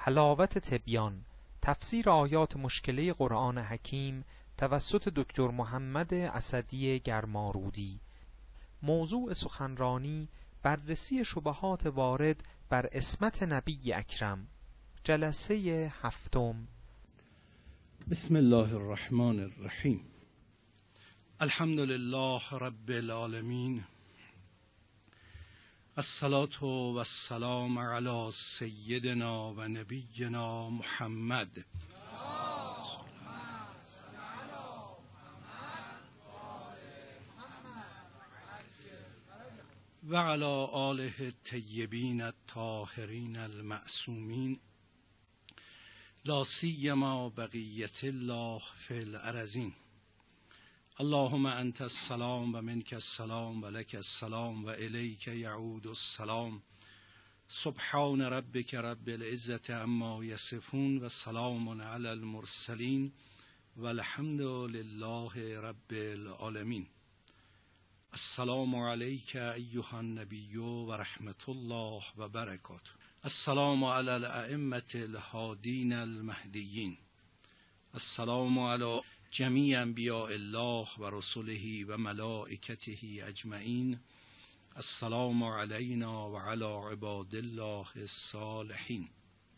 حلاوت تبیان، تفسیر آیات مشکله قرآن حکیم توسط دکتر محمد اسدی گرمارودی. موضوع سخنرانی بررسی شبهات وارد بر عصمت نبی اکرم. جلسه 7. بسم الله الرحمن الرحیم. الحمد لله رب العالمین، الصلاة و السلام علی سیدنا و نبینا محمد و علی آله الطیبین الطاهرین المعصومین، لا سیما بقیة الله فی الارضین. اللهم انت السلام و منک السلام و لک السلام و الیک یعود السلام. سبحان ربک رب العزة عما یصفون و سلام علی المرسلین و الحمد لله رب العالمین. السلام علیک ایها النبی و رحمت الله و برکاته. السلام علی الائمة الهادین المهدیین. السلام علی جمیع انبیاء الله و رسله و ملائکته اجمعین. السلام علینا و علی عباد الله الصالحین.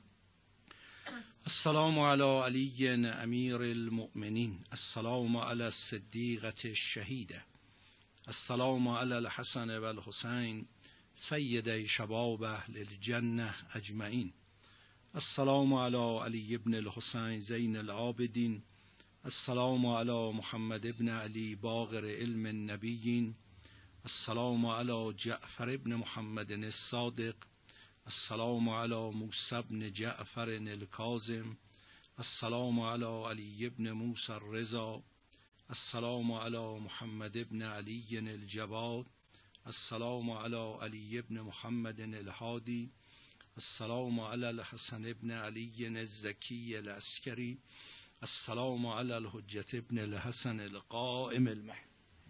السلام علی علی امیر المؤمنین. السلام علی الصدیقة الشهیده. السلام علی الحسن و الحسین سیدی شباب اهل الجنه اجمعین. السلام علی علی ابن الحسین زین العابدین. السلام علی محمد ابن علی باقر علم النبیین. السلام علی جعفر ابن محمد الصادق. السلام علی موسی ابن جعفر الکاظم. السلام علی علی ابن موسی الرضا. السلام علی محمد ابن علی الجواد. السلام علی علی ابن محمد الهادی. السلام علی الحسن ابن علی الزکی العسکری. السلام علی الحجة ابن الحسن القائم المهدی.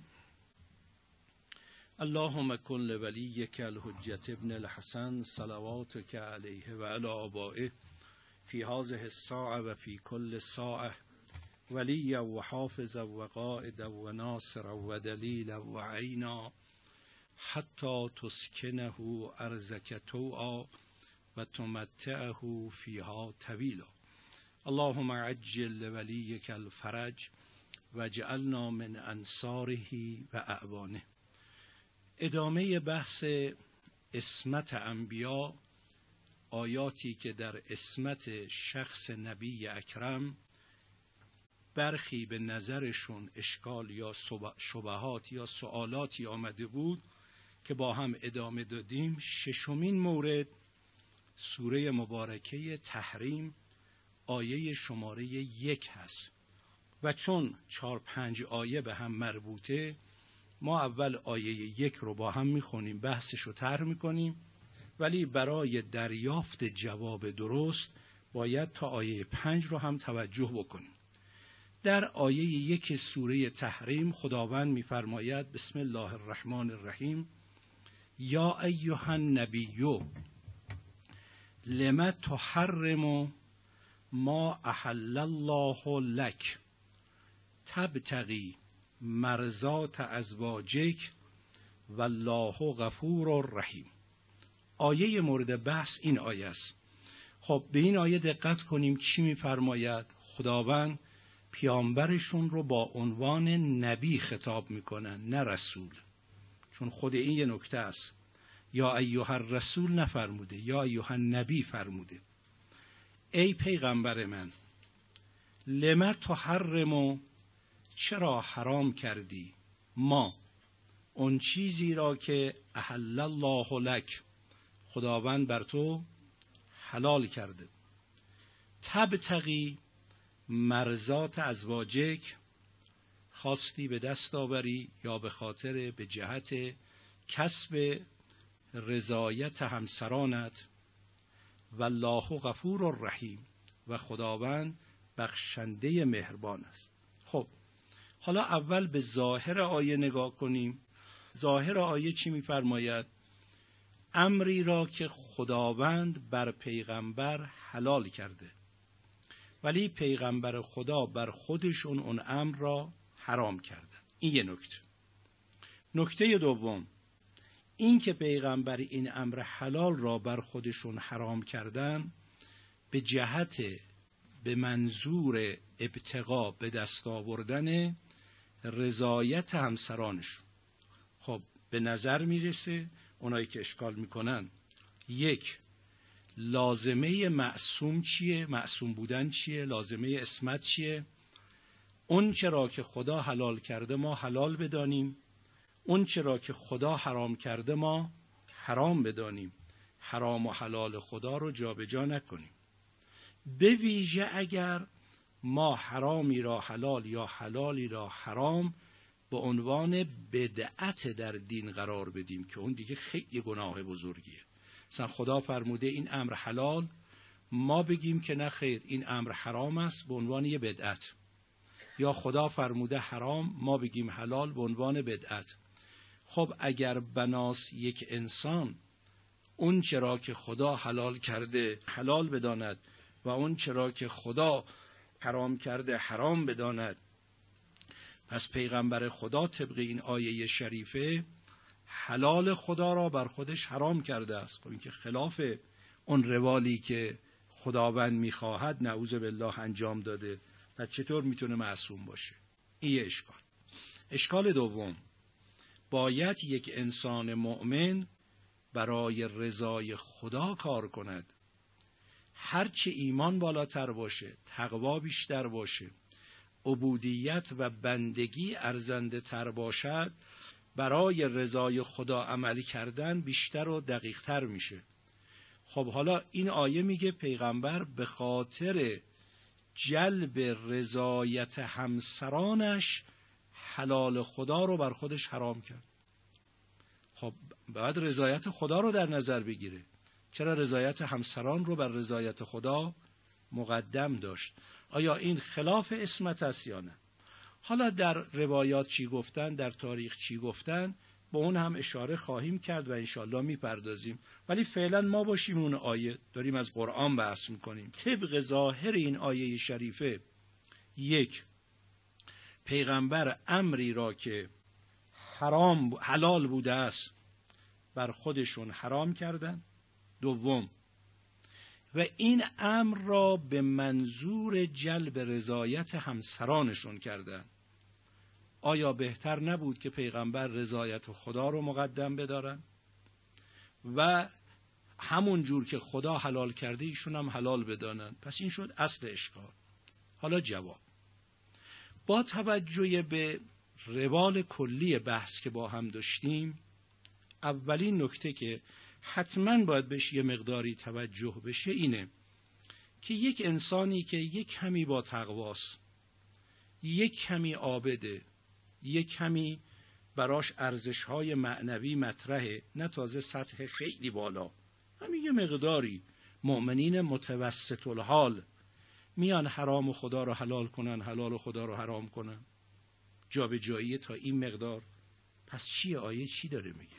اللهم کن لولیک الحجة ابن الحسن صلواتک علیه و علی آبائه فی هذه الساعة و فی کل ساعة ولیا و حافظا و قائدا و ناصرا و دلیلا و عینا حتی تسکنه ارضک طوعا و تمتعه فیها طویلا. اللهم عجل لولیک الفرج و اجعلنا من انصاره و اعوانه. ادامه بحث عصمت انبیا، آیاتی که در عصمت شخص نبی اکرم برخی به نظرشون اشکال یا شبهات یا سوالاتی آمده بود که با هم ادامه دادیم. ششمین مورد سوره مبارکه تحریم آیه شماره 1 هست و چون 4-5 آیه به هم مربوطه، ما اول آیه 1 رو با هم میخونیم، بحثش رو طرح میکنیم، ولی برای دریافت جواب درست باید تا آیه 5 رو هم توجه بکنیم. در آیه 1 سوره تحریم خداوند میفرماید بسم الله الرحمن الرحیم: یا ایها النبی لم تحرم ما احل الله لک تبتغی مرضات ازواجک والله غفور رحیم. آیه مورد بحث این آیه است. خب به این آیه دقت کنیم چی میفرماید. خداوند پیامبرشون رو با عنوان نبی خطاب میکنن، نه رسول، چون خود این یه نکته است. یا ایها الرسول نفرموده، یا ایها النبی فرموده. ای پیغمبر من، لم تحرم، چرا حرام کردی، ما، اون چیزی را که احل الله لک، خداوند بر تو حلال کرده. تبتغی مرضات ازواجک، خواستی به دست آوری یا به خاطر به جهت کسب رضایت همسرانت. والله غفور رحیم، و خداوند بخشنده مهربان است. خب حالا اول به ظاهر آیه نگاه کنیم. ظاهر آیه چی می‌فرماید؟ امری را که خداوند بر پیغمبر حلال کرده، ولی پیغمبر خدا بر خودشون اون امر را حرام کردن. این یه نکته. نکته دوم، این که پیغمبر این امر حلال را بر خودشون حرام کردن به جهت به منظور ابتغاء به دست آوردن رضایت همسرانشون. خب به نظر میرسه اونایی که اشکال میکنن، یک، لازمه معصوم چیه؟ معصوم بودن چیه؟ لازمه عصمت چیه؟ اون چرا که خدا حلال کرده ما حلال بدانیم، اون چرا که خدا حرام کرده ما حرام بدانیم. حرام و حلال خدا رو جابجا نکنیم. به ویژه اگر ما حرامی را حلال یا حلالی را حرام به عنوان بدعت در دین قرار بدیم که اون دیگه خیلی گناه بزرگیه. مثلا خدا فرموده این امر حلال، ما بگیم که نه خیر این امر حرام است به عنوان یه بدعت، یا خدا فرموده حرام ما بگیم حلال به عنوان بدعت. خب اگر بناس یک انسان اون چرا که خدا حلال کرده حلال بداند و اون چرا که خدا حرام کرده حرام بداند، پس پیغمبر خدا طبق این آیه شریفه حلال خدا را بر خودش حرام کرده است. خب این که خلاف اون روالی که خداوند میخواهد نعوذ بالله انجام داده، پس چطور میتونه معصوم باشه؟ این یه اشکال. اشکال دوم، باید یک انسان مؤمن برای رضای خدا کار کند. هرچه ایمان بالاتر باشه، تقوا بیشتر باشه، عبودیت و بندگی ارزنده تر باشد، برای رضای خدا عملی کردن بیشتر و دقیق تر میشه. خب حالا این آیه میگه پیغمبر به خاطر جلب رضایت همسرانش حلال خدا رو بر خودش حرام کرد. خب باید رضایت خدا رو در نظر بگیره. چرا رضایت همسران رو بر رضایت خدا مقدم داشت؟ آیا این خلاف عصمت است یا نه؟ حالا در روایات چی گفتن، در تاریخ چی گفتن، با اون هم اشاره خواهیم کرد و انشالله میپردازیم. ولی فعلا ما باشیم اون آیه، داریم از قرآن بحث میکنیم. طبق ظاهر این آیه شریفه، یک، پیغمبر امری را که حلال بوده است بر خودشون حرام کردن. دوم، و این امر را به منظور جلب رضایت همسرانشون کردن. آیا بهتر نبود که پیغمبر رضایت خدا رو مقدم بدارن و همون جور که خدا حلال کرده ایشون هم حلال بدانن؟ پس این شد اصل اشکال. حالا جواب. با توجه به روال کلی بحث که با هم داشتیم، اولین نکته که حتما باید بهش یه مقداری توجه بشه اینه که یک انسانی که یک کمی با تقواست، یک کمی عابده، یک کمی براش ارزش‌های معنوی مطرحه، نه تازه سطح خیلی بالا، همین یه مقداری مؤمنین متوسط الحال میان حرام خدا رو حلال کنن، حلال خدا رو حرام کنن، جابجایی تا این مقدار. پس چیه آیه چی داره میگه؟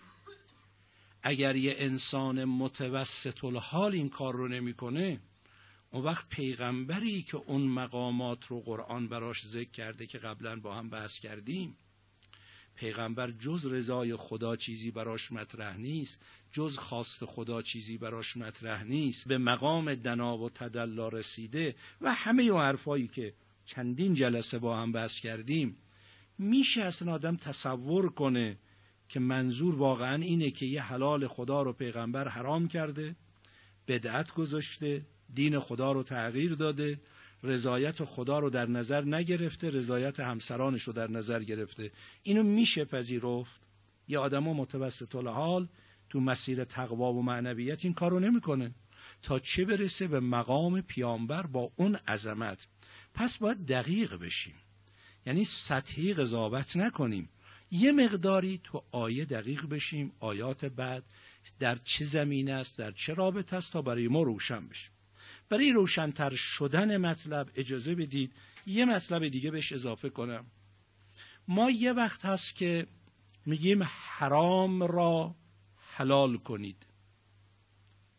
اگر یه انسان متوسط الحال این کار رو نمیکنه، اون وقت پیغمبری که اون مقامات رو قرآن براش ذکر کرده که قبلا با هم بحث کردیم، پیغمبر جز رضای خدا چیزی براش مطرح نیست، جز خواست خدا چیزی براش مطرح نیست، به مقام دنا و تدلا رسیده و همه اون حرفایی که چندین جلسه با هم بحث کردیم. میشه اصلا آدم تصور کنه که منظور واقعا اینه که یه حلال خدا رو پیغمبر حرام کرده، بدعت گذاشته، دین خدا رو تغییر داده، رضایت خدا رو در نظر نگرفته، رضایت همسرانش رو در نظر گرفته؟ اینو میشه پذیرفت؟ یه آدم متوسط الحال تو مسیر تقوا و معنویت این کارو نمیکنه، تا چه برسه به مقام پیامبر با اون عظمت. پس باید دقیق بشیم، یعنی سطحی قضاوت نکنیم، یه مقداری تو آیه دقیق بشیم، آیات بعد در چه زمینه است، در چه رابطه است، تا برای ما روشن بشه. برای روشن‌تر شدن مطلب اجازه بدید یه مطلب دیگه بهش اضافه کنم. ما یه وقت هست که میگیم حرام را حلال کنید،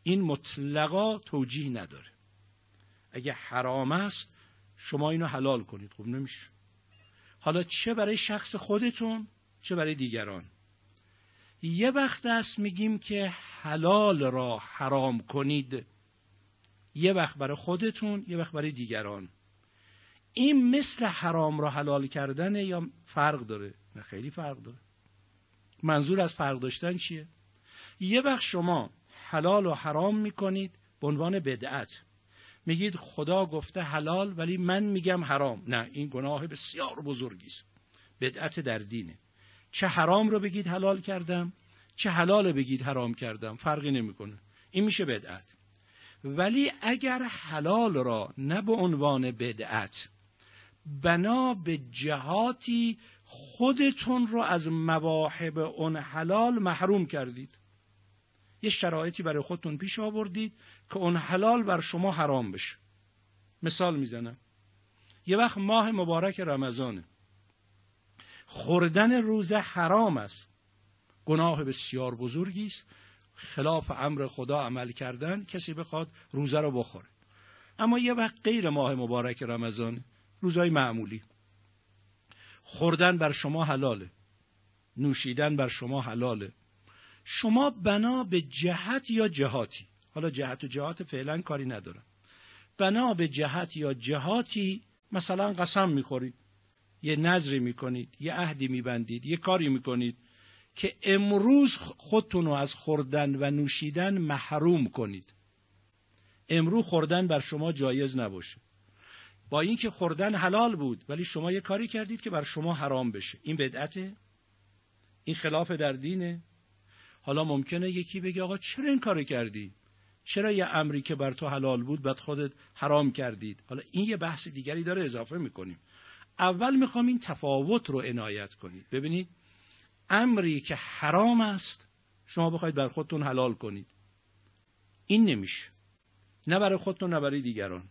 این مطلقا توجیه نداره. اگه حرام است شما اینو حلال کنید، خب نمیشه. حالا چه برای شخص خودتون چه برای دیگران. یه وقت است میگیم که حلال را حرام کنید، یه وقت برای خودتون یه وقت برای دیگران. این مثل حرام را حلال کردنه یا فرق داره؟ نه، خیلی فرق داره. منظور از فرق داشتن چیه؟ یه وقت شما حلال و حرام میکنید به عنوان بدعت، میگید خدا گفته حلال ولی من میگم حرام. نه، این گناه بسیار بزرگی است، بدعت در دینه. چه حرام رو بگید حلال کردم، چه حلال رو بگید حرام کردم، فرقی نمیکنه، این میشه بدعت. ولی اگر حلال را نه به عنوان بدعت، بنا به جهاتی خودتون رو از مواهب اون حلال محروم کردید، یه شرایطی برای خودتون پیش آوردید که اون حلال بر شما حرام بشه. مثال میزنم، یه وقت ماه مبارک رمضانه، خوردن روزه حرام است، گناه بسیار بزرگی است، خلاف امر خدا عمل کردن، کسی بخواد روزه رو بخوره. اما یه وقت غیر ماه مبارک رمضان، روزهای معمولی، خوردن بر شما حلاله، نوشیدن بر شما حلاله. شما بنا به جهت یا جهاتی، حالا جهت و جهات فعلا کاری ندارم، بنا به جهت یا جهاتی مثلا قسم میخورید، یه نذری میکنید، یه عهدی میبندید، یه کاری میکنید که امروز خودتون رو از خوردن و نوشیدن محروم کنید. امروز خوردن بر شما جایز نباشه، با اینکه خوردن حلال بود ولی شما یه کاری کردید که بر شما حرام بشه. این بدعته؟ این خلاف در دینه؟ حالا ممکنه یکی بگه آقا چرا این کارو کردی؟ چرا یه امری که بر تو حلال بود بعد خودت حرام کردید؟ حالا این یه بحث دیگری داره، اضافه میکنیم. اول میخوام این تفاوت رو عنایت کنید. ببینید، امری که حرام است شما بخواید بر خودتون حلال کنید، این نمیشه، نه برای خودتون نه برای دیگران،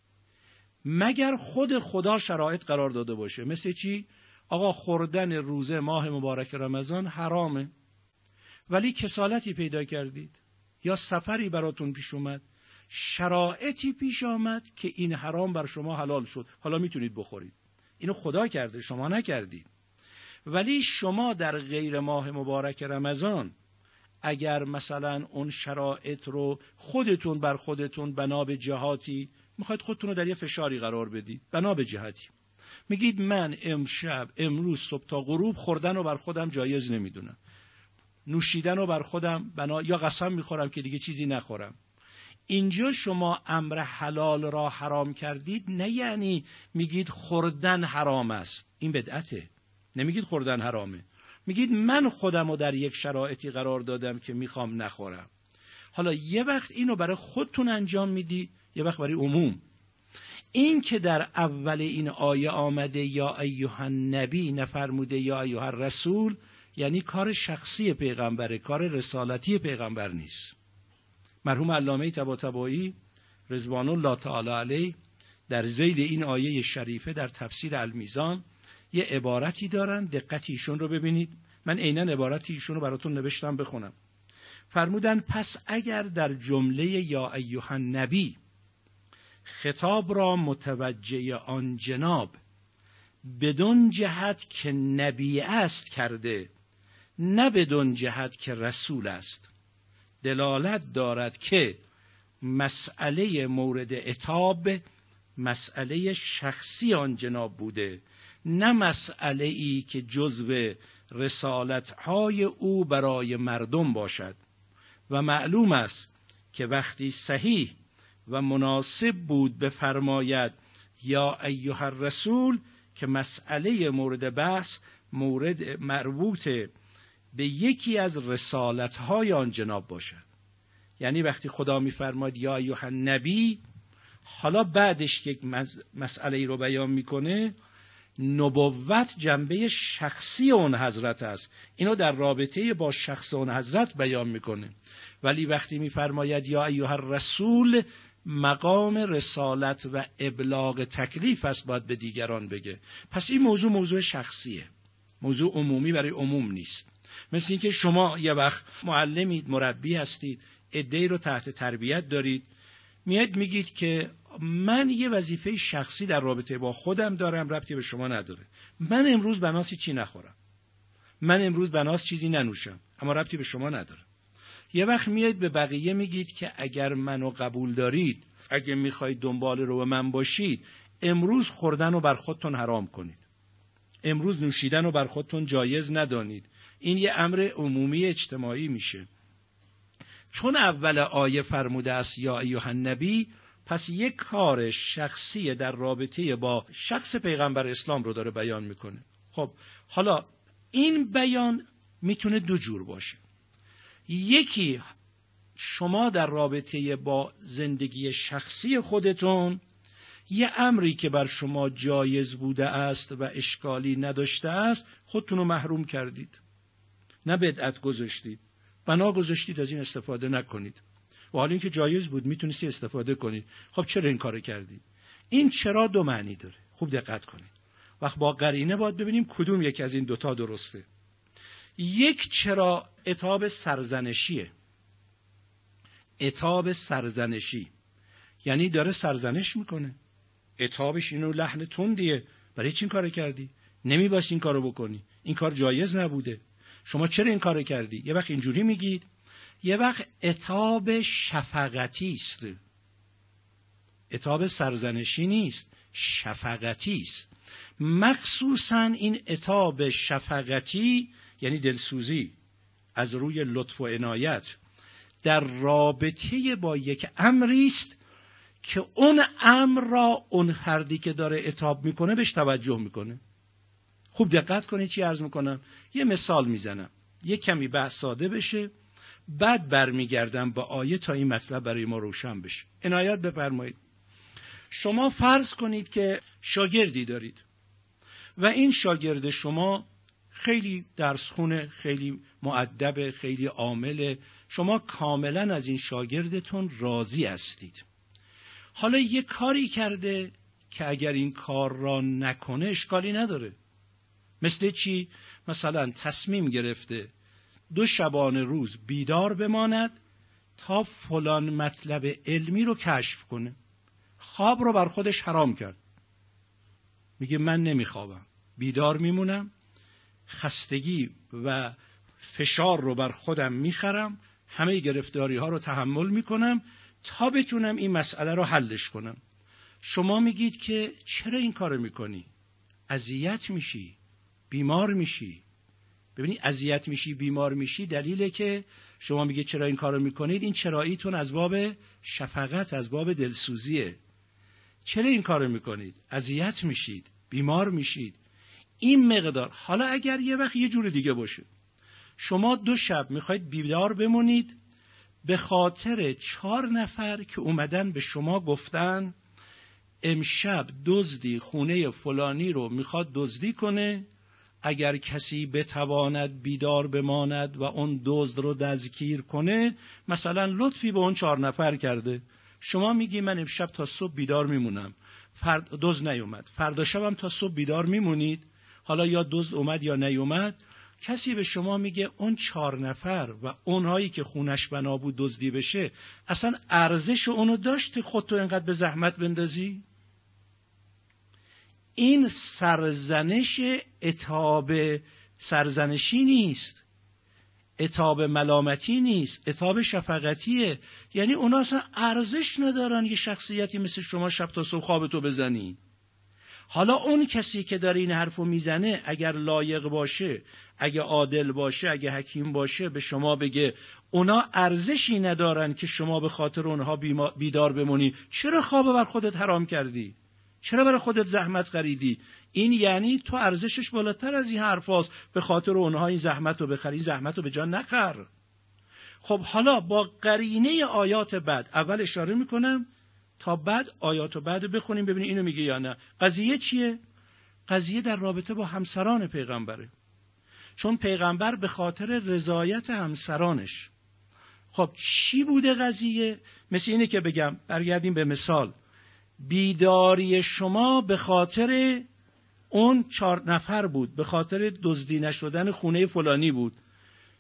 مگر خود خدا شرایط قرار داده باشه. مثل چی؟ آقا خوردن روزه ماه مبارک رمضان حرامه، ولی کسالتی پیدا کردید یا سفری براتون پیش اومد، شرایطی پیش آمد که این حرام بر شما حلال شد، حالا میتونید بخورید. اینو خدا کرده، شما نکردید. ولی شما در غیر ماه مبارک رمضان اگر مثلا اون شرایط رو خودتون بر خودتون بنا به جهاتی میخواید خودتون رو در یه فشاری قرار بدید، بنا به جهتی میگید من امروز صبح تا غروب خوردن رو بر خودم جایز نمیدونم، نوشیدن رو بر خودم یا قسم میخورم که دیگه چیزی نخورم. اینجا شما امر حلال را حرام کردید، نه یعنی میگید خوردن حرام است، این بدعته. نمیگید خوردن حرامه، میگید من خودم رو در یک شرایطی قرار دادم که میخوام نخورم. حالا یه وقت اینو برای خودتون انجام میدید، یه وقت برای عموم. این که در اول این آیه آمده یا ایها النبی نفرموده یا ایها الرسول، یعنی کار شخصی پیغمبره، کار رسالتی پیغمبر نیست. مرحوم علامه طباطبایی رضوان الله تعالی علیه در ذیل این آیه شریفه در تفسیر المیزان یه عبارتی دارن، دقت ایشون رو ببینید. من عیناً عبارت ایشون رو براتون نوشتم، بخونم. فرمودن پس اگر در جمله یا ایها النبی خطاب را متوجه آن جناب بدون جهت که نبی است کرده، نه بدون جهت که رسول است، دلالت دارد که مسئله مورد عتاب مسئله شخصی آن جناب بوده، نه مسئله ای که جزو رسالت‌های او برای مردم باشد. و معلوم است که وقتی صحیح و مناسب بود بفرماید یا ایها الرسول که مسئله مورد بحث مربوط به یکی از رسالت‌های آن جناب باشد. یعنی وقتی خدا می‌فرماید یا ایها النبی، حالا بعدش یک مسئله رو بیان میکنه، نبوت جنبه شخصی اون حضرت است، اینو در رابطه با شخص اون حضرت بیان میکنه. ولی وقتی میفرماید یا ایها الرسول، مقام رسالت و ابلاغ تکلیف است، باید به دیگران بگه. پس این موضوع شخصیه، موضوع عمومی برای عموم نیست. مثل اینکه شما یه وقت معلمید، مربی هستید، عده‌ای رو تحت تربیت دارید، میاد میگید که من یه وظیفه شخصی در رابطه با خودم دارم، ربطی به شما نداره. من امروز بناس چی نخورم، من امروز بناس چیزی ننوشم، اما ربطی به شما نداره. یه وقت میاد به بقیه میگید که اگر منو قبول دارید، اگه میخواید دنبال رو من باشید، امروز خوردن رو بر خودتون حرام کنید، امروز نوشیدن رو بر خودتون جایز ندانید. این یه امر عمومی اجتماعی میشه. چون اول آیه فرموده است یا ایها النبی، پس یک کار شخصی در رابطه با شخص پیغمبر اسلام رو داره بیان میکنه. خب حالا این بیان میتونه دو جور باشه. یکی شما در رابطه با زندگی شخصی خودتون یه امری که بر شما جایز بوده است و اشکالی نداشته است خودتون رو محروم کردید، نه بدعت گذاشتید، بنا گذاشتید از این استفاده نکنید، و حالا اینکه جایز بود میتونستی استفاده کنید. خب چرا این کارو کردید؟ این چرا دو معنی داره، خوب دقت کنید. وقت با قرینه باید ببینیم کدوم یک از این دوتا درسته. یک چرا عتاب سرزنشیه، عتاب سرزنشی یعنی داره سرزنش میکنه، عتابش اینو لحن تندیه، برای چی این کارو کردی؟ نمیباید این کارو بکنی، این کار جایز نبوده، شما چرا این کارو کردی؟ یه وقت اینجوری میگید، یه وقت عتاب شفقتی است، عتاب سرزنشی نیست، شفقتی است. مخصوصاً این عتاب شفقتی یعنی دلسوزی از روی لطف و عنایت در رابطه با یک امری است که اون امر را اون فردی که داره عتاب میکنه بهش توجه میکنه. خوب دقت کنید چی عرض میکنم. یه مثال میزنم، یه کمی بحث ساده بشه، بعد برمیگردم با آیه تا این مطلب برای ما روشن بشه. عنایت بفرمایید. شما فرض کنید که شاگردی دارید و این شاگرد شما خیلی درسخونه، خیلی مؤدب، خیلی عامل، شما کاملا از این شاگردتون راضی هستید. حالا یه کاری کرده که اگر این کار را نکنه اشکالی نداره. مثل چی؟ مثلا تصمیم گرفته 2 شبانه روز بیدار بماند تا فلان مطلب علمی رو کشف کنه. خواب رو بر خودش حرام کرد، میگه من نمیخوابم، بیدار میمونم، خستگی و فشار رو بر خودم میخرم، همه گرفتاری ها رو تحمل میکنم تا بتونم این مسئله رو حلش کنم. شما میگید که چرا این کارو میکنی؟ اذیت میشی، بیمار میشی. ببینید اذیت میشی، بیمار میشی، دلیله که شما میگید چرا این کارو میکنید. این چراییتون از باب شفقت، از باب دلسوزیه. چرا این کارو میکنید؟ اذیت میشید، بیمار میشید. این مقدار. حالا اگر یه وقت یه جور دیگه باشه، شما 2 شب میخواید بیدار بمونید به خاطر 4 نفر که اومدن به شما گفتن امشب دزدی خونه فلانی رو میخواد دزدی کنه، اگر کسی بتواند بیدار بماند و اون دزد رو دستگیر کنه، مثلا لطفی به اون 4 نفر کرده. شما میگی من امشب تا صبح بیدار میمونم، دزد نیومد، فردا شبم تا صبح بیدار میمونید. حالا یا دزد اومد یا نیومد، کسی به شما میگه اون 4 نفر و اونهایی که خونش بنا بود دزدی بشه اصلا ارزش اونو داشت خودتو اینقدر به زحمت بندازی؟ این سرزنش عتاب سرزنشی نیست، عتاب ملامتی نیست، عتاب شفقتیه. یعنی اونا اصلا ارزش ندارن یه شخصیتی مثل شما شب تا صبح خوابتو بزنی. حالا اون کسی که داره این حرفو میزنه اگر لایق باشه، اگه عادل باشه، اگه حکیم باشه، به شما بگه اونا ارزشی ندارن که شما به خاطر اونها بیدار بمونی، چرا خواب بر خودت حرام کردی؟ چرا برای خودت زحمت خریدی؟ این یعنی تو ارزشش بالاتر از این حرفاست، به خاطر اونها این زحمت رو بخری، این زحمت رو به جا نخر. خب حالا با قرینه آیات بعد اول اشاره میکنم تا بعد آیات بعد بخونیم ببینیم اینو میگه یا نه. قضیه چیه؟ قضیه در رابطه با همسران پیغمبره. چون پیغمبر به خاطر رضایت همسرانش، خب چی بوده قضیه؟ مثل اینه که بگم، برگردیم به مثال، بیداری شما به خاطر اون 4 نفر بود، به خاطر دزدی نشدن خونه فلانی بود.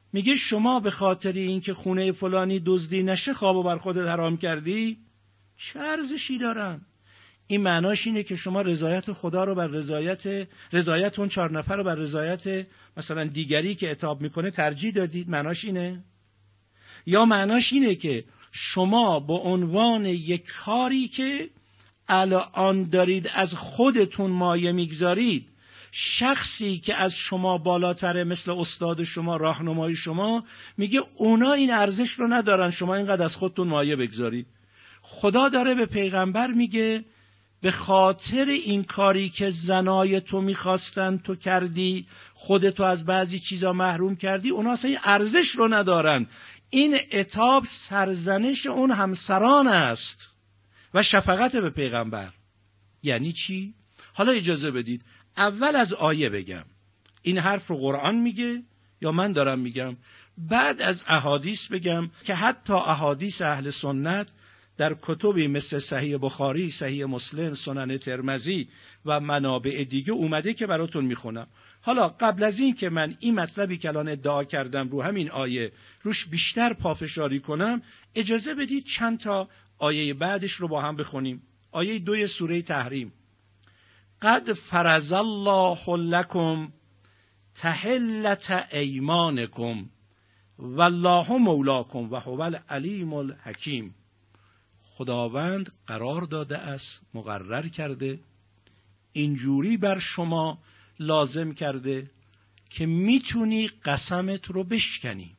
میگه شما به خاطر اینکه خونه فلانی دزدی نشه خوابو بر خودت حرام کردی، چه ارزشی دارن؟ این معناش اینه که شما رضایت خدا رو بر رضایت اون 4 نفر رو بر رضایت مثلا دیگری که عتاب میکنه ترجیح دادید؟ معناش اینه؟ یا معناش اینه که شما به عنوان یک کاری که الان دارید از خودتون مایه میگذارید، شخصی که از شما بالاتره مثل استاد شما، راهنمای شما، میگه اونا این ارزش رو ندارن، شما اینقدر از خودتون مایه بگذارید. خدا داره به پیغمبر میگه به خاطر این کاری که زنای تو میخواستن تو کردی، خودتو از بعضی چیزا محروم کردی، اونا اصلا این ارزش رو ندارن. این عتاب سرزنش اون همسران است و شفقت به پیغمبر. یعنی چی؟ حالا اجازه بدید اول از آیه بگم این حرف رو قرآن میگه یا من دارم میگم، بعد از احادیث بگم که حتی احادیث اهل سنت در کتبی مثل صحیح بخاری، صحیح مسلم، سنن ترمذی و منابع دیگه اومده که براتون میخونم. حالا قبل از این که من این مطلبی که الان ادعا کردم رو همین آیه روش بیشتر پافشاری کنم، اجازه بدید چند تا آیه بعدش رو با هم بخونیم. آیه 2 سوره تحریم: قد فرض الله لکم تحلة ایمانکم والله مولاکم و هو العلیم الحکیم. خداوند قرار داده است، مقرر کرده، اینجوری بر شما لازم کرده که میتونی قسمت رو بشکنی.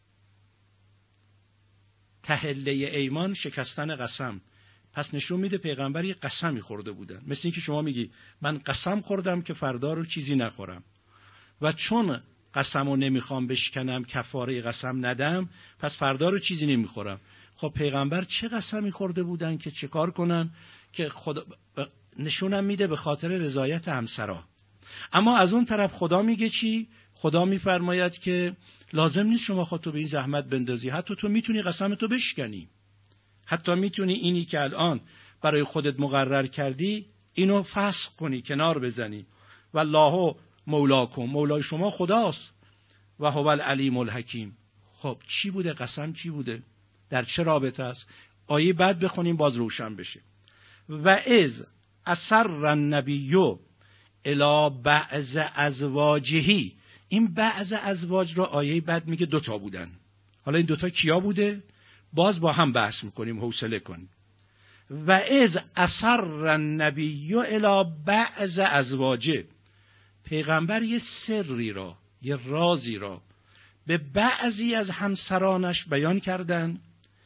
تحله ایمان شکستن قسم. پس نشون میده پیغمبر یه قسمی خورده بودن، مثل این که شما میگی من قسم خوردم که فردا رو چیزی نخورم و چون قسم رو نمیخوام بشکنم، کفاره قسم ندم، پس فردا رو چیزی نمیخورم. خب پیغمبر چه قسمی خورده بودن که چه کار کنن؟ که خدا نشونم میده به خاطر رضایت همسرا. اما از اون طرف خدا میگه چی؟ خدا میفرماید که لازم نیست شما خودتو به این زحمت بندازی، حتی تو میتونی قسمتو بشکنی، حتی میتونی اینی که الان برای خودت مقرر کردی اینو فسخ کنی، کنار بزنی. والله مولاکم، مولای شما خداست. و هو العلیم الحکیم. خب چی بوده قسم؟ چی بوده؟ در چه رابطه است؟ آیه بعد بخونیم باز روشن بشه. و اذ اسر النبی الی بعض ازواجه. این بعض ازواج رو آیه بعد میگه 2 بودن. حالا این 2 کیا بوده؟ باز با هم بحث میکنیم، حوصله کنیم. و اذ اسر النبی الی بعض ازواجه. پیغمبر یه سری را، یه رازی را به بعضی از همسرانش بیان کردن،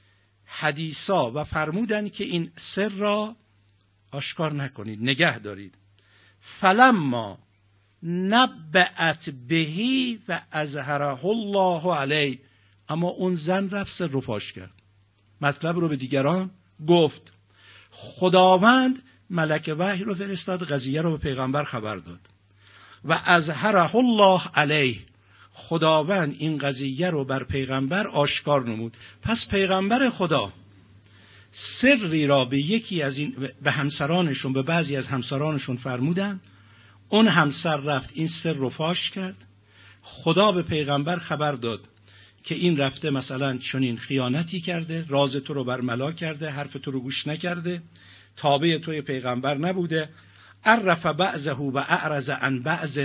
حدیثا، و فرمودن که این سر را آشکار نکنید، نگه دارید. فلما نبأت بهی و اظهره الله علیه. اما اون زن رفت سر رو فاش کرد، مطلب رو به دیگران گفت. خداوند ملک وحی رو فرستاد، قضیه رو به پیغمبر خبر داد. و اظهره الله علیه. خداوند این قضیه رو بر پیغمبر آشکار نمود. پس پیغمبر خدا سری را به یکی از این، به همسرانشون، به بعضی از همسرانشون فرمودن، اون همسر رفت این سر رو فاش کرد. خدا به پیغمبر خبر داد که این رفته مثلا چنین خیانتی کرده، راز تو رو برملا کرده، حرف تو رو گوش نکرده، تابع توی پیغمبر نبوده. عرف بعضه و اعرض عن بعض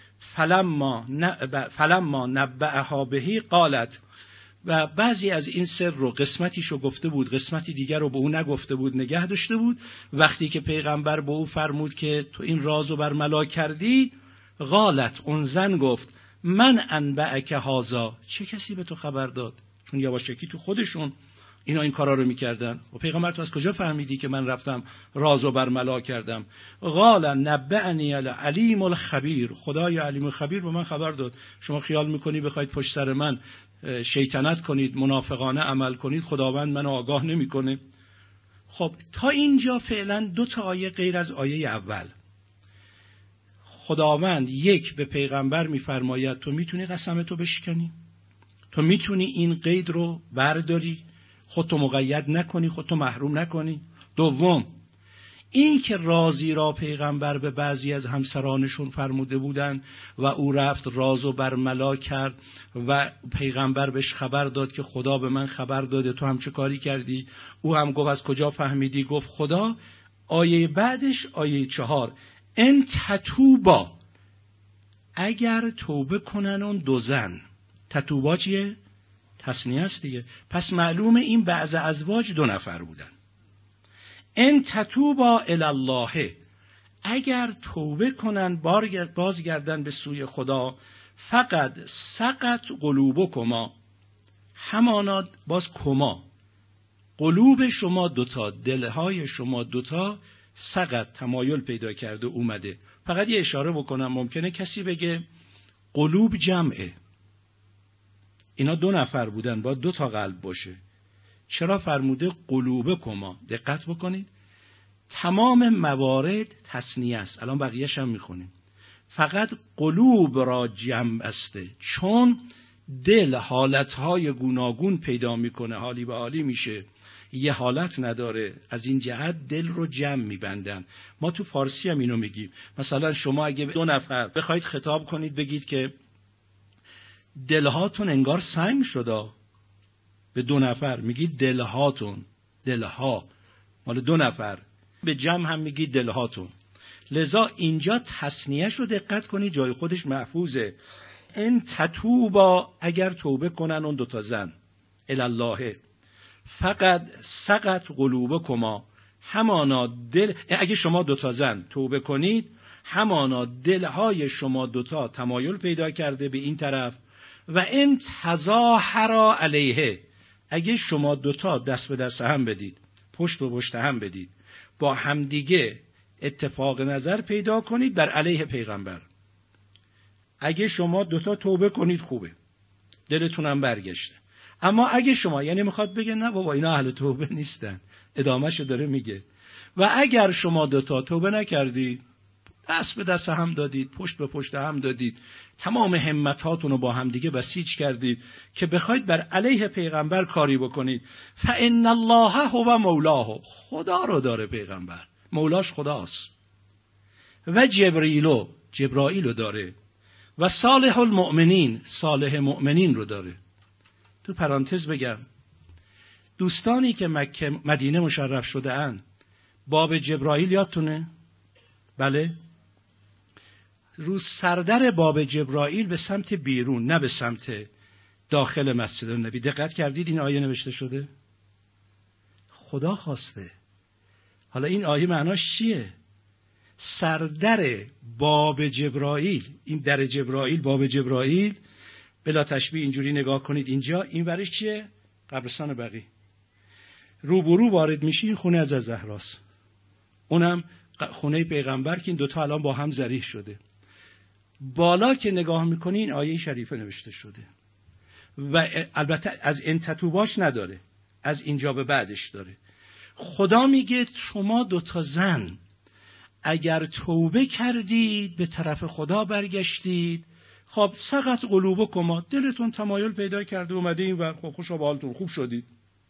فلما نبأها بهی قالت. و بعضی از این سر رو قسمتیشو گفته بود، قسمتی دیگر رو به او نگفته بود، نگه داشته بود. وقتی که پیغمبر به او فرمود که تو این رازو برملا کردی، قالت، اون زن گفت من انبأک هذا. چه کسی به تو خبر داد؟ چون یواشکی تو خودشون اینا این کارا رو میکردن. و پیغمبر تو از کجا فهمیدی که من رفتم رازو برملا کردم؟ قال نبأنی العلیم الخبیر. خدای علیم الخبیر به من خبر داد. شما خیال میکنی بخواید پشت سر من شیطنت کنید، منافقانه عمل کنید، خداوند منو آگاه نمیکنه؟ خب تا اینجا فعلا 2 آیه غیر از آیه اول. خداوند یک به پیغمبر میفرماید تو میتونی قسمتو بشکنی، تو میتونی این قید رو برداری، خودتو مقید نکنی، خودتو محروم نکنی. دوم، این که رازی را پیغمبر به بعضی از همسرانشون فرموده بودن و او رفت رازو برملا کرد و پیغمبر بهش خبر داد که خدا به من خبر داده تو هم چه کاری کردی؟ او هم گفت از کجا فهمیدی؟ گفت خدا. آیه بعدش آیه 4 ان تتوبا، اگر توبه کنن اون دو زن. تتوبا چیه؟ تثنیه است دیگه، پس معلومه این بعض ازواج 2 نفر بودن. ان تتوبا الی الله، اگر توبه کنن بازگردن به سوی خدا، فقط سقط قلوبکما، همانا باز کما، قلوب شما 2 دلهای شما 2 سقط تمایل پیدا کرده اومده. فقط یه اشاره بکنم، ممکنه کسی بگه قلوب جمعه، اینا 2 نفر بودن با 2 قلب باشه، چرا فرموده قلوبکما؟ دقت بکنید، تمام موارد تثنیه است. الان بقیه‌اش هم میخونیم. فقط قلوب را جمع استه، چون دل حالتهای گوناگون پیدا میکنه، حالی به حالی میشه، یه حالت نداره، از این جهت دل رو جمع میبندن. ما تو فارسی هم اینو میگیم. مثلا شما اگه 2 نفر بخواید خطاب کنید بگید که دلهاتون انگار سنگ شده، به 2 نفر میگید دلهاتون، دلها مال 2 نفر، به جمع هم میگید دلهاتون. لذا اینجا تثنیه‌اش رو دقت کنید، جای خودش محفوظه. ان تتوبا، اگر توبه کنن اون 2 زن، الله فقط سقط قلوبکما، همانا دل، اگه شما 2 زن توبه کنید، همانا دلهای شما 2 تمایل پیدا کرده به این طرف. و ان تظاهرا علیه، اگه شما 2 دست به دست هم بدید، پشت به پشت هم بدید، با همدیگه اتفاق نظر پیدا کنید بر علیه پیغمبر. اگه شما 2 توبه کنید خوبه، دلتونم برگشته. اما اگه شما، یعنی میخواد بگه نه بابا اینا اهل توبه نیستن، ادامهشو داره میگه، و اگر شما 2 توبه نکردید، دست به دست هم دادید، پشت به پشت هم دادید، تمام همتاتون رو با هم دیگه بسیج کردید که بخواید بر علیه پیغمبر کاری بکنید، فان الله هو مولاه، خدا رو داره پیغمبر، مولاش خداست، و جبرائیل رو داره، و صالح المؤمنین، صالح مؤمنین رو داره. تو پرانتز بگم، دوستانی که مدینه مشرف شده اند، باب جبرائیل یادتونه؟ بله، رو سردر باب جبرائیل به سمت بیرون، نه به سمت داخل مسجد النبی. دقت کردید این آیه نوشته شده؟ خدا خواسته. حالا این آیه معناش چیه؟ سردر باب جبرائیل، این در جبرائیل، باب جبرائیل، بلا تشبیه اینجوری نگاه کنید، اینجا این ورش چیه؟ قبرستان بقیع. روبرو وارد میشی، این خونه از زهراست، اونم خونه پیغمبر که این 2 الان با هم ذریح شده. بالا که نگاه میکنی این آیه شریفه نوشته شده، و البته از ان تتوباش نداره، از اینجا به بعدش داره. خدا میگه شما 2 زن اگر توبه کردید، به طرف خدا برگشتید، خب سقط قلوبکما، دلتون تمایل پیدا کرده اومده این و خوش و حالتون خوب شدید.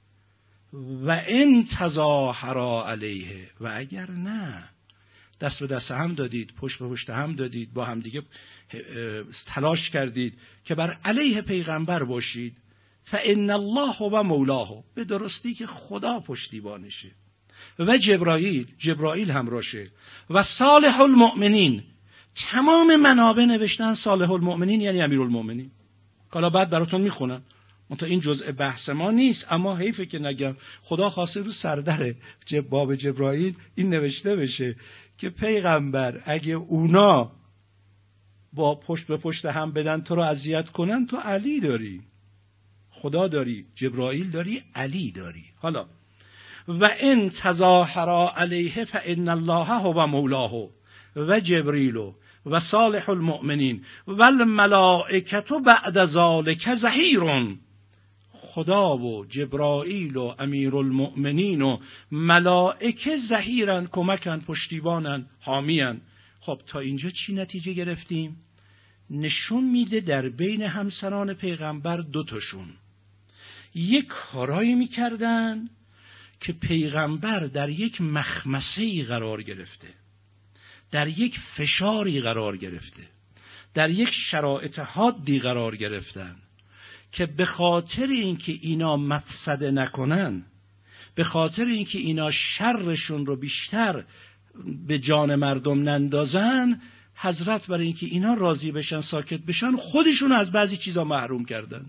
و ان تظاهرا علیه، و اگر نه، دست به دست هم دادید، پشت به پشت هم دادید، با هم دیگه تلاش کردید که بر علیه پیغمبر باشید، فان الله هو مولاه، به درستی که خدا پشتیبانشه، و جبرائیل همراهشه، و صالح المؤمنین. تمام منابع نوشتن صالح المؤمنین یعنی امیرالمؤمنین. حالا بعد براتون میخونم، منتها این جزء بحث ما نیست، اما حیفه که نگم. خدا خواسته رو سردر باب جبرائیل این نوشته بشه که پیغمبر اگه اونا با پشت به پشت هم بدن تو رو اذیت کنن، تو علی داری، خدا داری، جبرائیل داری، علی داری. حالا و ان تظاهرا علیه فان الله هو مولاه و جبریل و صالح المؤمنین و الملائکه بعد ذلک ظهیر. خدا و جبرائیل و امیرالمؤمنین و ملائکه ظهیرن، کمکن، پشتیبانن، حامیان. خب تا اینجا چی نتیجه گرفتیم؟ نشون میده در بین همسران پیغمبر 2 تاشون یک کارایی میکردن که پیغمبر در یک مخمسه‌ای قرار گرفته، در یک فشاری قرار گرفته، در یک شرایط حادی قرار گرفتن که به خاطر اینکه اینا مفسده نکنن، به خاطر اینکه اینا شرشون رو بیشتر به جان مردم نندازن، حضرت برای اینکه اینا راضی بشن، ساکت بشن، خودشون از بعضی چیزا محروم کردن.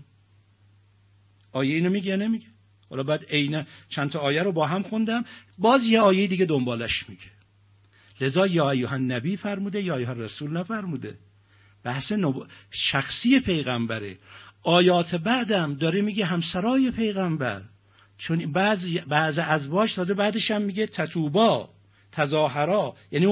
آیه اینو میگه نمیگه؟ حالا بعد عیناً چند تا آیه رو با هم خوندم، باز یه آیه دیگه دنبالش میگه. لذا یا ایها النبی فرموده، یا ایها الرسول نفرموده. بحث شخصی پیغمبره. آیات بعدم داره میگه همسرای پیغمبر، چون بعض ازواج تازه بعدش هم میگه تتوبا، تظاهرا، یعنی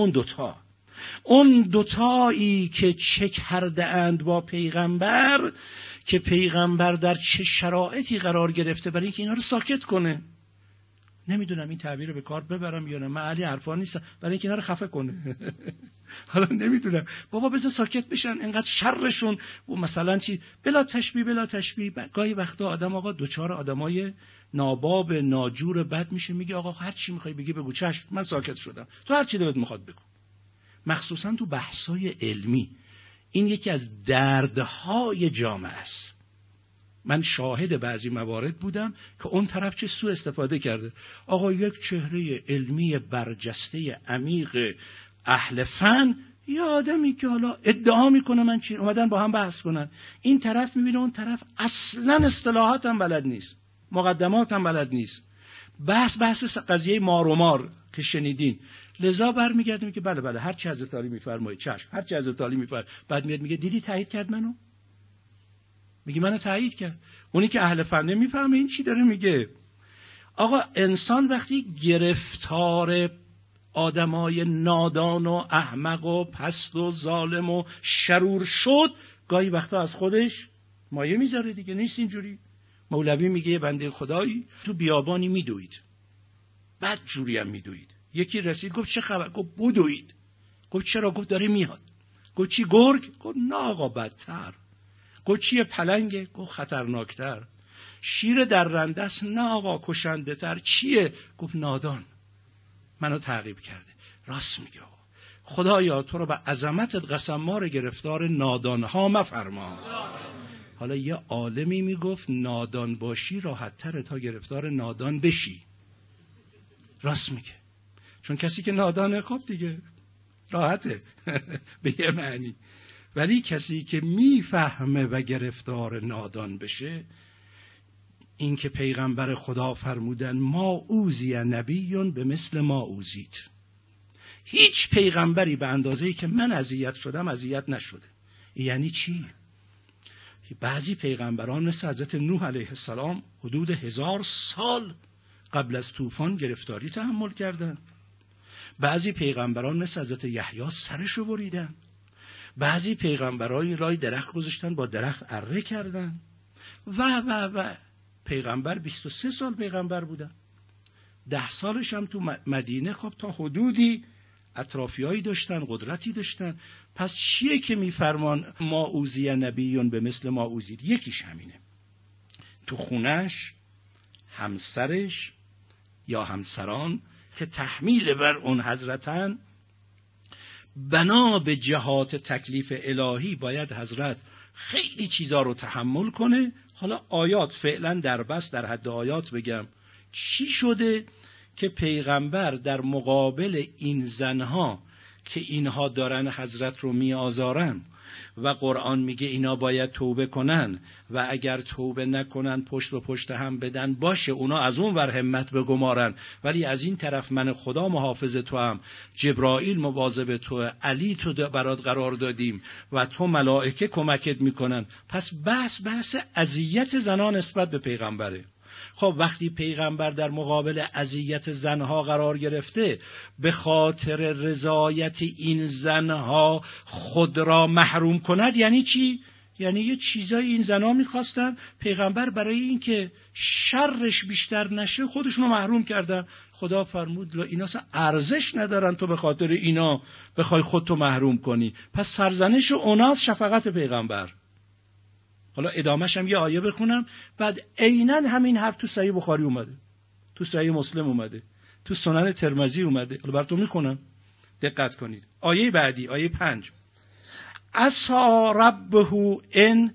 اون دوتایی که چه کرده اند با پیغمبر، که پیغمبر در چه شرایطی قرار گرفته برای اینکه اینا رو ساکت کنه. نمیدونم این تعبیر رو به کار ببرم یا نه، من اهل حرفا نیستم، برای اینکه اینا رو خفه کنه. حالا نمیدونم، بابا بذار ساکت بشن، انقدر شرشون و مثلا چی بلا تشبیه. گاهی وقتا آدم آقا دوچار آدمای ناباب ناجور بد میشه، میگه آقا هر چی میخوای بگی بگو، چشم من ساکت شدم، تو هر چی دلت میخواد بگو. مخصوصا تو بحثای علمی این یکی از دردهای جامعه است. من شاهد بعضی موارد بودم که اون طرف چه سوء استفاده کرده. آقا یک چهره علمی برجسته عمیق اهل فن، یه آدمی که حالا ادعا میکنه من چی، اومدن با هم بحث کنن، این طرف میبینه اون طرف اصلا اصطلاحات هم بلد نیست، مقدمات هم بلد نیست، بحث قضیه مار و مار که شنیدین. لذا برمیگردیم که بله هر چی حضرت علی میفرمایید، چشم، هر چی حضرت علی میفرمایید. بعد میاد میگه دیدی تایید کرد منو، میگه منو تایید کرد. اونی که اهل فن میفهمه این چی داره میگه. آقا انسان وقتی گرفتار آدمای نادان و احمق و پست و ظالم و شرور شد، گاهی وقتا از خودش مایه میذاره دیگه. نیست اینجوری. مولوی میگه بنده خدایی تو بیابانی میدوید، بعد جوری هم میدوید. یکی رسید گفت چه خبر؟ گفت بدوید. گفت چرا؟ گفت داره میاد. گفت چی، گرگ؟ گفت نه آقا بدتر. گفت چیه، پلنگه؟ گفت خطرناکتر. شیر در رنده است؟ نه آقا کشنده تر. چیه؟ گفت نادان منو تعقیب کرده. راست میگه آقا. خدایا تو رو به عظمتت قسم ما رو گرفتار نادانها مفرما. حالا یه عالمی میگفت نادان باشی راحت تره تا گرفتار نادان بشی. راست میگه، چون کسی که نادانه خب دیگه راحته به یه معنی، ولی کسی که میفهمه و گرفتار نادان بشه، این که پیغمبر خدا فرمودن ما اوذی نبیون به مثل ما اوذیت، هیچ پیغمبری به اندازه‌ای که من اذیت شدم اذیت نشده. یعنی چی؟ بعضی پیغمبران مثل حضرت نوح علیه السلام حدود 1000 سال قبل از طوفان گرفتاری تحمل کردن. بعضی پیغمبران مثل حضرت یحیی سرشو بریدن. بعضی پیغمبرای رای درخت گذاشتن با درخت اره کردن و پیغمبر 23 سال پیغمبر بودن. 10 سالش هم تو مدینه خب تا حدودی اطرافیایی داشتن، قدرتی داشتن. پس چیه که میفرمان ما اوذی نبیون به مثل ما اوذید؟ یکیش همینه، تو خونش همسرش یا همسران که تحمیل بر اون حضرتن، بنا به جهات تکلیف الهی باید حضرت خیلی چیزا رو تحمل کنه. حالا آیات فعلا در بس در حد آیات بگم چی شده که پیغمبر در مقابل این زنها که اینها دارن حضرت رو می آزارن و قرآن میگه اینا باید توبه کنن و اگر توبه نکنن پشت به پشت هم بدن، باشه اونا از اون ور همت بگمارن، ولی از این طرف من خدا محافظ تو هم، جبرائیل مواظب تو، علی تو برات قرار دادیم و تو ملائکه کمکت میکنن. پس بحث اذیت زنان نسبت به پیغمبره. خب وقتی پیغمبر در مقابل اذیت زنها قرار گرفته، به خاطر رضایت این زنها خود را محروم کند، یعنی چی؟ یعنی یه چیزایی این زنها میخواستن، پیغمبر برای این که شرش بیشتر نشه خودشونو محروم کردن. خدا فرمود اینا ارزش ندارن تو به خاطر اینا بخوای خودتو محروم کنی. پس سرزنش اوناست شفقت پیغمبر. حالا ادامهش هم یه آیه بخونم، بعد عیناً همین حرف تو صحیح بخاری اومده، تو صحیح مسلم اومده، تو سنن ترمذی اومده. حالا براتون میخونم، دقت کنید. آیه بعدی، آیه 5: عسى ربه ان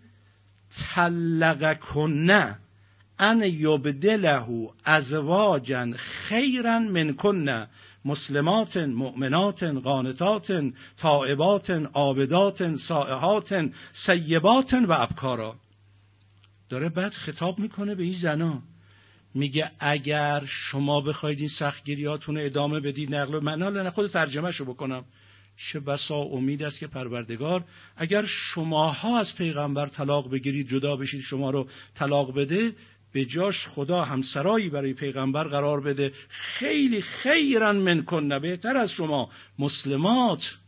طلقکن ان یبدله ازواجا خیرا منکن مسلمات مؤمنات قانتات تائبات عابدات سائحات سیبات و ابکارا. داره بعد خطاب میکنه به این زنا، میگه اگر شما بخواید این سختگیریاتون ادامه بدید، نقل و منال، نه خود ترجمه شو بکنم، چه بسا امید است که پروردگار اگر شماها از پیغمبر طلاق بگیرید، جدا بشید، شما رو طلاق بده، به جاش خدا همسرایی برای پیغمبر قرار بده خیلی خیرن منکن، بهتر از شما، مسلمات،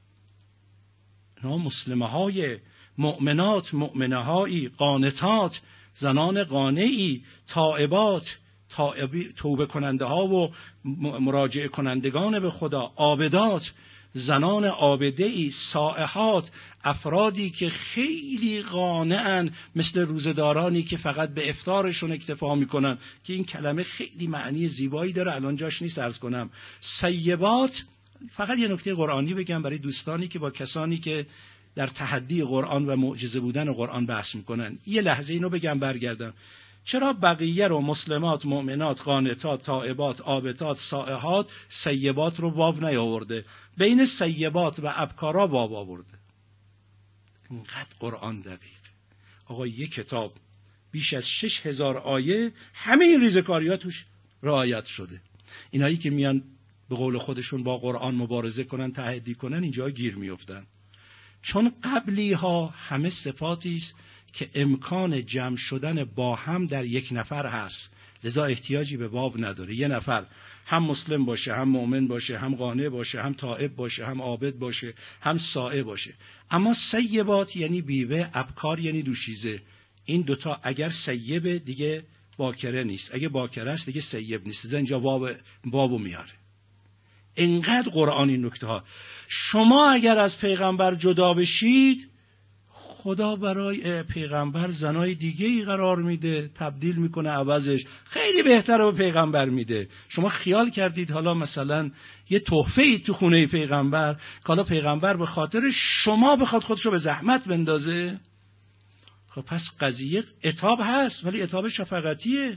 مسلمه های مؤمنات، مؤمنه هایی، قانتات، زنان قانعی، تائبات، توبه کننده ها و مراجعه کنندگان به خدا، عابدات، زنان عابده‌ای، سائحات، افرادی که خیلی قانعن، مثل روزدارانی که فقط به افطارشون اکتفا میکنن، که این کلمه خیلی معنی زیبایی داره، الان جاش نیست عرض کنم. سیبات، فقط یه نکته قرآنی بگم برای دوستانی که با کسانی که در تحدی قرآن و معجزه بودن قرآن بحث میکنن، یه لحظه اینو بگم برگردم. چرا بقیه رو، مسلمات، مؤمنات، قانتات، تائبات، عابدات، سائحات، سیبات رو واو نیاورده، بین سیبات و ابکارا واو آورده؟ اینقدر قرآن دقیق. آقا یک کتاب بیش از 6000 آیه، همه این ریزکاری ها توش رعایت شده. اینایی که میان به قول خودشون با قرآن مبارزه کنن، تحدی کنن، اینجا گیر میافتن. چون قبلی ها همه صفاتی است که امکان جمع شدن با هم در یک نفر هست، لذا احتیاجی به باب نداره. یه نفر هم مسلم باشه، هم مؤمن باشه، هم قانع باشه، هم تائب باشه، هم عابد باشه، هم سائح باشه. اما سیبات یعنی بیوه، ابکار یعنی دوشیزه. این دوتا اگر سیبه دیگه باکره نیست، اگه باکره است دیگه سیب نیست. اینجا بابو میاره. اینقدر قرآن این نکته ها. شما اگر از پیغمبر جدا بشید، خدا برای پیغمبر زنای دیگه ای قرار میده، تبدیل میکنه، عوضش خیلی بهتره به پیغمبر میده. شما خیال کردید حالا مثلا یه تحفه ای تو خونه پیغمبر که حالا پیغمبر به خاطر شما بخواد خودشو به زحمت بندازه؟ خب پس قضیه عتاب هست، ولی عتاب شفقتیه.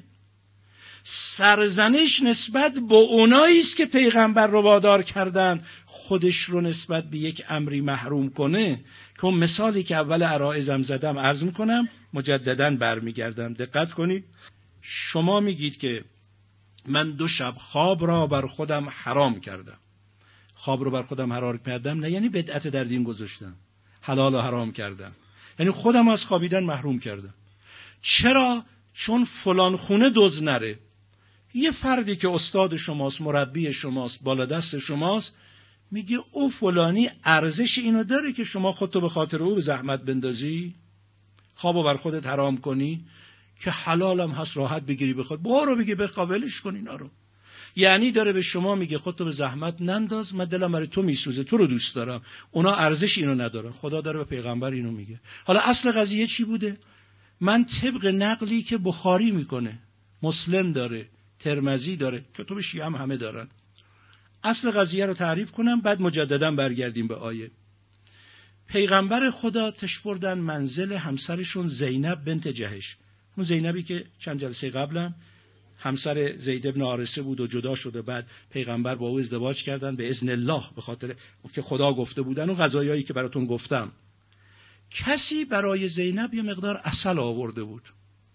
سرزنش نسبت به اونایی است که پیغمبر رو وادار کردن خودش رو نسبت به یک امری محروم کنه، که اون مثالی که اول عرایزم زدم عرض میکنم، مجدداً برمیگردم. دقت کنید. شما میگید که من 2 شب خواب را بر خودم حرام کردم. خواب رو بر خودم حرام کردم نه یعنی بدعت در دین گذاشتم، حلال و حرام کردم، یعنی خودم از خوابیدن محروم کردم. چرا؟ چون فلان خونه دزد نره. یه فردی که استاد شماست، مربی شماست، بالا دست شماست، میگه او فلانی ارزش اینو داره که شما خودتو به خاطر او به زحمت بندازی، خوابو بر خودت حرام کنی، که حلالم هست راحت بگیری بخواد، برو بگی به قابلش کن اینا رو. یعنی داره به شما میگه خودتو به زحمت ننداز، من دلم برای تو میسوزه، تو رو دوست دارم، اونا ارزش اینو ندارن. خدا داره به پیغمبر اینو میگه. حالا اصل قضیه چی بوده؟ من طبق نقلی که بخاری میکنه، مسلم داره، ترمذی داره، کتب شیعه هم همه دارن، اصل قضیه رو تعریف کنم، بعد مجددا برگردیم به آیه. پیغمبر خدا تشبردن منزل همسرشون زینب بنت جهش، اون زینبی که چند جلسه قبلم همسر زید ابن حارثه بود و جدا شده، بعد پیغمبر با او ازدواج کردن به اذن الله، به خاطر که خدا گفته بودن و قضایایی که براتون گفتم. کسی برای زینب یه مقدار عسل آورده بود.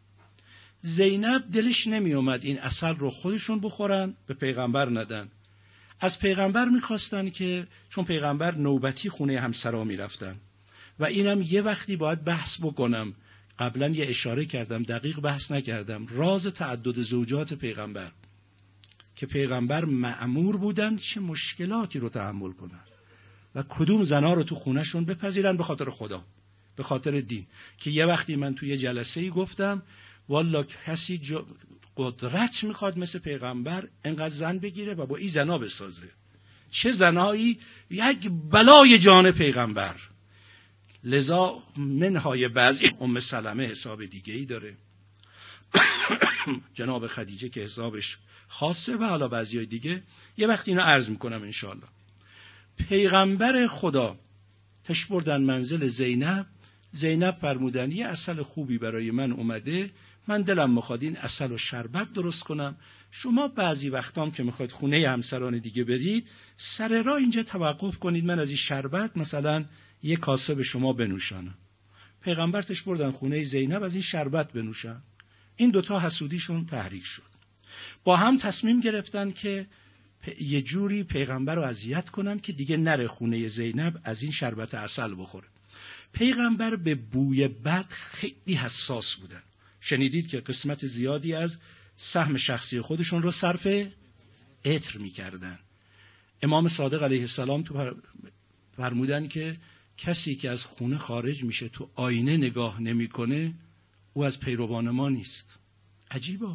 زینب دلش نمی اومد این عسل رو خودشون بخورن، به پیغمبر ندن. از پیغمبر میخواستن که چون پیغمبر نوبتی خونه همسرا میرفتن و اینم یه وقتی باید بحث بکنم، قبلا یه اشاره کردم، دقیق بحث نکردم، راز تعدد زوجات پیغمبر، که پیغمبر مأمور بودن چه مشکلاتی رو تحمل کنن و کدوم زنا رو تو خونهشون بپذیرن به خاطر خدا، به خاطر دین. که یه وقتی من توی یه جلسه‌ای گفتم والا کسی قدرت میخواد مثل پیغمبر انقدر زن بگیره و با این زنا بسازه. چه زنایی؟ یک بلای جان پیغمبر. لذا منهای بعضی ام سلمه حساب دیگه ای داره، جناب خدیجه که حسابش خاصه و حالا بعضیای دیگه یه وقت اینو عرض میکنم انشاءالله. پیغمبر خدا تش بردن منزل زینب فرمودن یه عسل خوبی برای من اومده، من دلم میخواد این عسل و شربت درست کنم، شما بعضی وقتام که میخواید خونه همسران دیگه برید سر راه اینجا توقف کنید، من از این شربت مثلا یه کاسه به شما بنوشانم. پیغمبر تش بردن خونه زینب از این شربت بنوشن. این دوتا حسودیشون تحریک شد، با هم تصمیم گرفتن که یه جوری پیغمبر رو اذیت کنن که دیگه نره خونه زینب از این شربت عسل بخوره. پیغمبر به بوی بد خیلی حساس بودن. شنیدید که قسمت زیادی از سهم شخصی خودشون رو صرف عطر می‌کردن. امام صادق علیه السلام تو فرمودن که کسی که از خونه خارج میشه تو آینه نگاه نمی‌کنه او از پیروان ما نیست. عجیبه.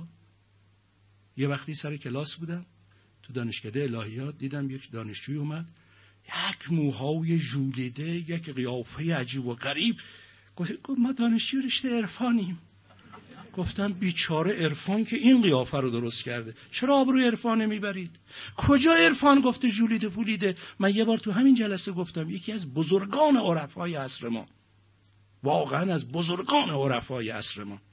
یه وقتی سر کلاس بودم تو دانشکده الهیات، دیدم یک دانشجوی اومد، یک موهای ژولیده، یک قیافه عجیب و غریب. گفت ما دانشجو رشته عرفانیم. گفتم بیچاره عرفان که این قیافه رو درست کرده، چرا آبروی عرفان نمیبرید؟ کجا عرفان گفته ژولیده پولیده؟ من یه بار تو همین جلسه گفتم یکی از بزرگان عرفای عصر ما، واقعا از بزرگان عرفای عصر ما،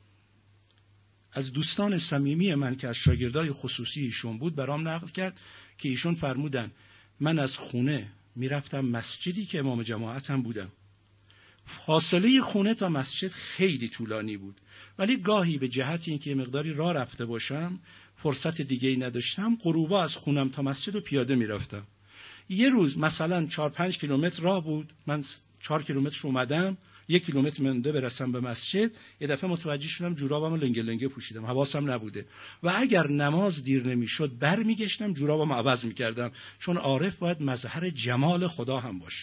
از دوستان صمیمی من که از شاگردای خصوصی ایشون بود برام نقل کرد که ایشون فرمودن من از خونه میرفتم مسجدی که امام جماعت هم بودم، فاصله خونه تا مسجد خیلی طولانی بود، ولی گاهی به جهت اینکه مقداری راه رفته باشم فرصت دیگه‌ای نداشتم، غروبا از خونم تا مسجد و پیاده میرفتم. یه روز مثلا 4-5 کیلومتر راه بود، من 4 کیلومتر اومدم، 1 کیلومتر مونده برسم به مسجد، یه دفعه متوجه شدم جورابمو لنگه لنگه پوشیدم، حواسم نبوده و اگر نماز دیر نمیشد برمیگشتم جورابمو عوض میکردم، چون عارف باید مظهر جمال خدا هم باشه.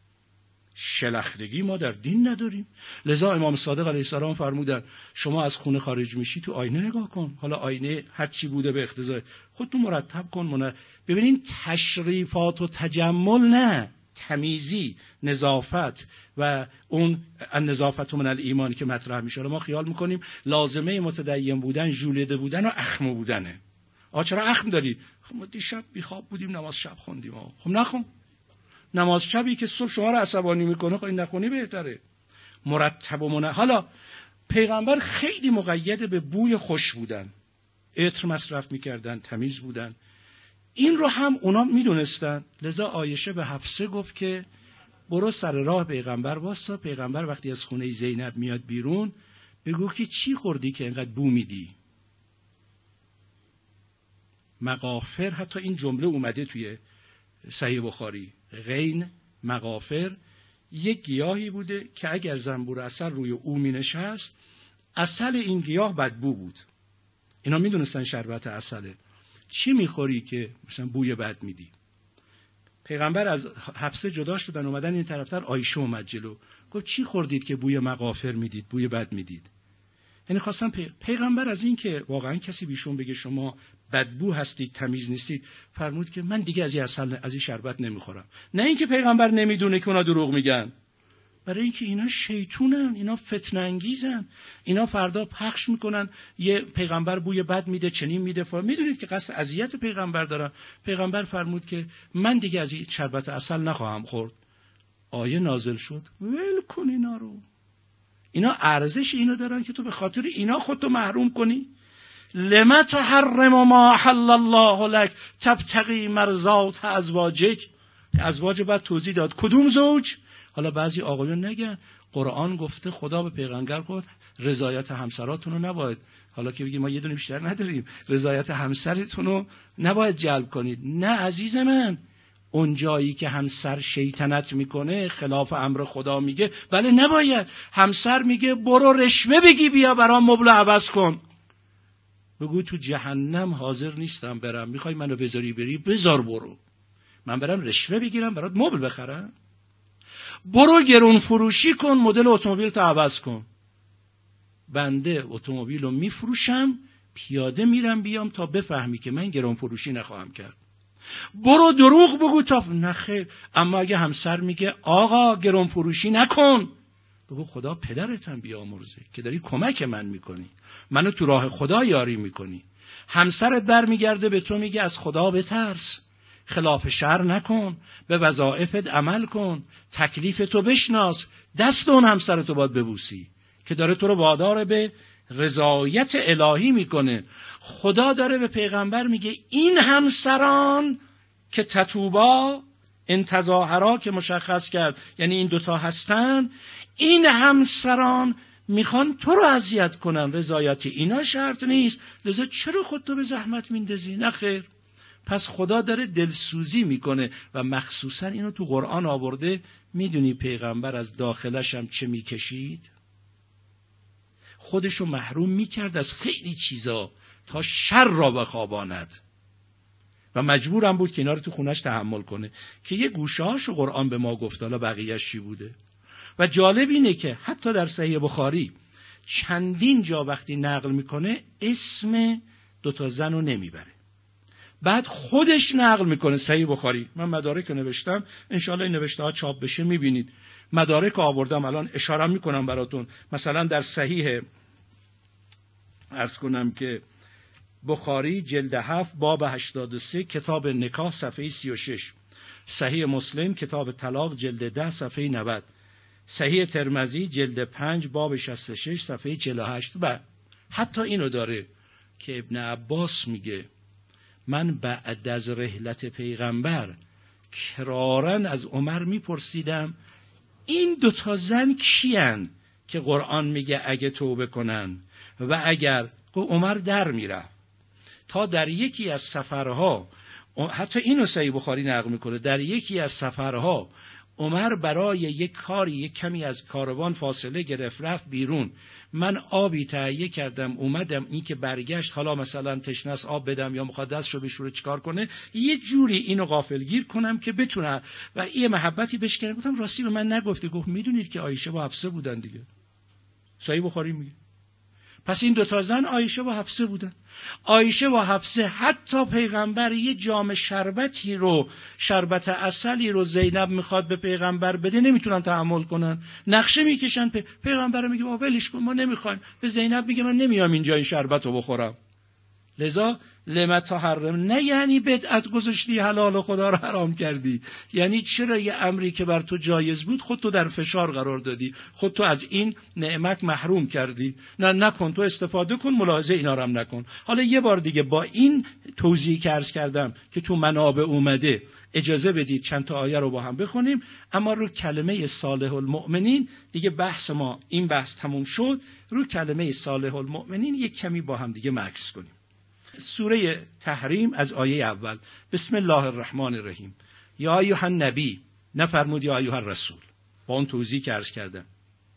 شلختگی ما در دین نداریم. لذا امام صادق علیه السلام فرمودن شما از خونه خارج میشی تو آینه نگاه کن، حالا آینه هر چی بوده به اقتضای خودتون مرتب کن. ببینین تشریفات و تجمل نه، تمیزی، نظافت و اون نظافت من الایمان که مطرح میشه. ما خیال میکنیم لازمه متدین بودن ژولیده بودن و اخم بودنه. چرا اخم داری؟ خب ما دیشب بیخواب بودیم نماز شب خوندیم. خب نخون. نماز شبی که صبح شما رو عصبانی میکنه خب این نخونی بهتره. مرتب و حالا پیغمبر خیلی مقید به بوی خوش بودن، عطر مصرف میکردن، تمیز بودن. این رو هم اونا میدونستن. لذا عایشه به حفصه گفت که برو سر راه پیغمبر واسا، پیغمبر وقتی از خونه زینب میاد بیرون بگو که چی خوردی که اینقدر بو میدی. مغافر، حتی این جمله اومده توی صحیح بخاری، غین مغافر یک گیاهی بوده که اگر زنبور عسل روی او می نشست عسل این گیاه بدبو بود. اینا می دونستن شربت عسله. چی میخوری که مثلا بوی بد میدی؟ پیغمبر از حفصه جدا شدن اومدن این طرفتر، عایشه اومد جلو گفت چی خوردید که بوی مغافر میدید، بوی بد میدید؟ یعنی خواستم پیغمبر از این که واقعا کسی بیشون بگه شما بدبو هستید، تمیز نیستید، فرمود که من دیگه از این عسل، از این شربت نمیخورم. نه اینکه پیغمبر نمیدونه که اونا دروغ میگن، برای اینکه اینا شیطونن، اینا فتنه انگیزن، اینا فردا پخش میکنن یه پیغمبر بوی بد میده، چنین میده، میدونید که قصد اذیت پیغمبر دارن. پیغمبر فرمود که من دیگه از این شربت عسل نخواهم خورد. آیه نازل شد ول کن اینا رو، اینا ارزش اینو دارن که تو به خاطر اینا خودتو محروم کنی. لما تحرم ما احل الله لك تبتغي مرضات ازواجک. ازواج بعد توضیح داد کدوم زوج. حالا بعضی آقایون نگن قرآن گفته، خدا به پیغمبر گفت رضایت همسراتون رو نباید، حالا که بگید ما یه دونه بیشتر نداریم، رضایت همسرتون رو نباید جلب کنید. نه عزیز من، اون جایی که همسر شیطنت میکنه خلاف امر خدا میگه بله نباید. همسر میگه برو رشوه بگی بیا برام مبل عوض کن، بگو تو جهنم حاضر نیستم برم، میخوای منو بذاری بری بذار برو، من برم رشوه بگیرم برات مبل بخرم؟ برو گرون فروشی کن مدل اتومبیل تو عوض کن. بنده اتومبیل رو میفروشم پیاده میرم بیام تا بفهمی که من گرون فروشی نخواهم کرد. برو دروغ بگو تا نخیر. اما اگه همسر میگه آقا گرون فروشی نکن، بگو خدا پدرتم بیامرزه که داری کمک من میکنی، منو تو راه خدا یاری میکنی. همسرت برمیگرده به تو میگه از خدا بترس، خلاف شرع نکن، به وظایفت عمل کن، تکلیف تو بشناس، دست اون همسرتو باید ببوسی که داره تو رو وادار به رضایت الهی میکنه. خدا داره به پیغمبر میگه این همسران که تتوبا انتظاهرا که مشخص کرد، یعنی این دوتا هستن، این همسران میخوان تو رو اذیت کنن، رضایت اینا شرط نیست، لذا چرا خودتو به زحمت میندازی؟ نه خیر. پس خدا داره دلسوزی میکنه و مخصوصا اینو تو قرآن آورده. میدونی پیغمبر از داخلش هم چه میکشید؟ خودشو محروم میکرد از خیلی چیزا تا شر را بخواباند و مجبورم بود که اینا رو تو خونش تحمل کنه که یه گوشهاشو قرآن به ما گفت، حالا بقیه‌اش چی بوده. و جالب اینه که حتی در صحیح بخاری چندین جا وقتی نقل میکنه اسم دوتا زن رو نمیبره، بعد خودش نقل میکنه. صحیح بخاری، من مدارک نوشتم، انشاءالله این نوشته ها چاپ بشه میبینید، مدارک آوردم الان اشاره میکنم براتون. مثلا در صحیح عرض کنم که بخاری جلد 7 باب 83 کتاب نکاح صفحه 36، صحیح مسلم کتاب طلاق جلد 10 صفحه 90، صحیح ترمذی جلد 5 باب 66 صفحه 48. و حتی اینو داره که ابن عباس میگه من بعد از رحلت پیغمبر کرارن از عمر میپرسیدم این دوتا زن کیان که قرآن میگه اگه توبه کنن و اگر عمر در میره. تا در یکی از سفرها، حتی اینو صحیح بخاری نقل میکنه، در یکی از سفرها عمر برای یک کاری یک کمی از کاروان فاصله گرفت، رفت بیرون، من آبی تهیه کردم اومدم، این که برگشت حالا مثلا تشنه است آب بدم یا میخواد دستشو بشوره چیکار کنه، یه جوری اینو غافلگیر کنم که بتونه و یه محبتی بهش کردم. گفتم راستی به من نگفته؟ گفت میدونید که عایشه و حفصه بودن دیگه. صحیح بخاری میگه. پس این دوتا زن عایشه و حفصه بودن. عایشه و حفصه حتی پیغمبر یه جام شربتی رو، شربت عسلی رو زینب میخواد به پیغمبر بده، نمیتونن تحمل کنن، نقشه میکشن. پیغمبر میگه ما ولش کن، ما نمیخوایم. به زینب میگه من نمیام اینجا این شربت رو بخورم. لذا لما تحرم، نه یعنی بدعت گذاشتی حلال و خدا رو حرام کردی، یعنی چرا یه امری که بر تو جایز بود خودتو در فشار قرار دادی، خودتو از این نعمت محروم کردی. نه نکن، تو استفاده کن، ملاحظه اینا رو هم نکن. حالا یه بار دیگه با این توضیحی که عرض کردم که تو منابع اومده اجازه بدید چند تا آیه رو با هم بخونیم، اما رو کلمه صالح المؤمنین دیگه بحث ما این بحث تموم شد. رو کلمه صالح المؤمنین یک کمی با هم دیگه مکث کنیم. سوره تحریم از آیه اول، بسم الله الرحمن الرحیم. یا ایها النبی، نفرمود یا ایها الرسول، با اون توضیح که عرض کردم.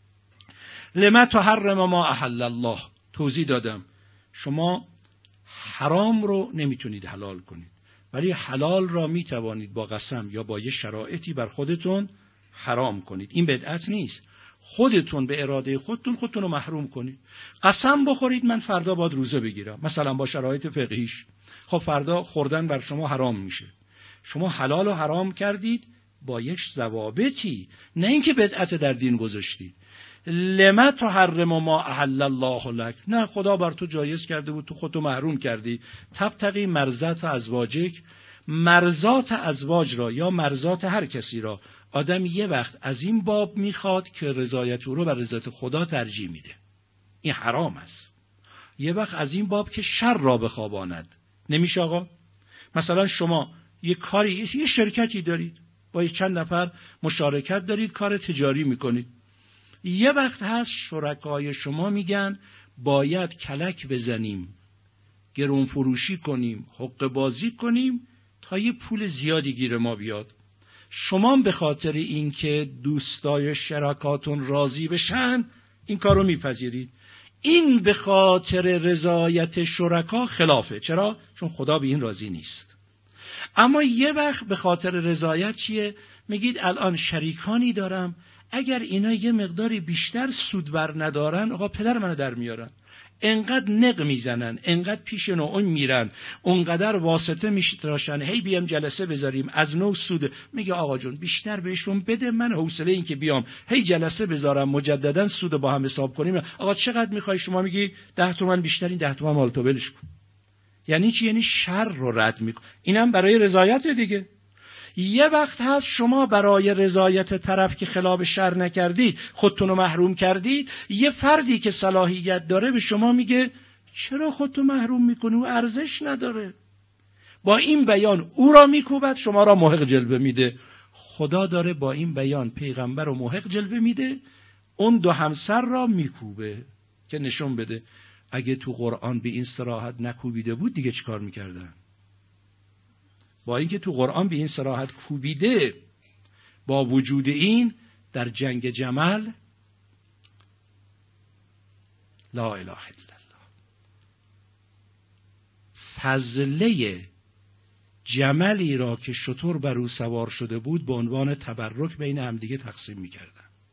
لما تحرم ما احل الله، توضیح دادم شما حرام رو نمیتونید حلال کنید، ولی حلال را میتوانید با قسم یا با یه شرایطی بر خودتون حرام کنید. این بدعت نیست، خودتون به اراده خودتون رو محروم کنید. قسم بخورید من فردا باید روزه بگیرم، مثلا با شرایط فقهیش. خب فردا خوردن بر شما حرام میشه، شما حلال و حرام کردید با یک ضوابطی، نه اینکه بدعت در دین گذاشتید. لما تحرم ما احل الله لک، نه خدا بر تو جایز کرده بود، تو خودتو محروم کردی. تبتغی مرضات ازواجک، مرضات ازواج را یا مرضات هر کسی را آدم یه وقت از این باب میخواد که رضایت او رو بر رضایت خدا ترجیح میده، این حرام است. یه وقت از این باب که شر را بخواباند. نمیشه آقا؟ مثلا شما یه کاری، یه شرکتی دارید، با چند نفر مشارکت دارید، کار تجاری میکنید. یه وقت هست شرکای شما میگن باید کلک بزنیم، گرون فروشی کنیم، حقه بازی کنیم تا یه پول زیادی گیر ما بیاد. شما به خاطر اینکه دوستای شرکاتون راضی بشن این کارو میپذیرید. این به خاطر رضایت شرکا خلافه. چرا؟ چون خدا به این راضی نیست. اما یه وقت به خاطر رضایت چیه؟ میگید الان شریکانی دارم، اگر اینا یه مقداری بیشتر سود بر ندارن، آقا پدر منو در میارن، انقدر نق میزنن، انقدر پیش نوعون میرن، اونقدر واسطه میشتراشن، هی بیام جلسه بذاریم از نو سود. میگه آقا جون بیشتر بهشون بده، من حوصله این که بیام هی جلسه بذارم مجددا سود با هم حساب کنیم. آقا چقدر میخوای؟ شما میگی 10 تومن بیشتر، این 10 تومن مال تو، ولش کن. یعنی چی؟ یعنی شر رو رد میکنه. اینم برای رضایت دیگه. یه وقت هست شما برای رضایت طرف که خلاف شر نکردید خودتون رو محروم کردید، یه فردی که صلاحیت داره به شما میگه چرا خودتو محروم میکنی؟ او ارزش نداره. با این بیان او را میکوبد، شما را محق جلوه میده. خدا داره با این بیان پیغمبر رو محق جلوه میده، اون دو همسر را میکوبه که نشون بده اگه تو قرآن به این صراحت نکوبیده بود دیگه چیکار میکردن؟ با اینکه تو قرآن به این صراحت کوبیده، با وجود این در جنگ جمل لا اله الا الله فضله جملی را که شتر بر او سوار شده بود به عنوان تبرک بین همدیگه تقسیم می‌کردن.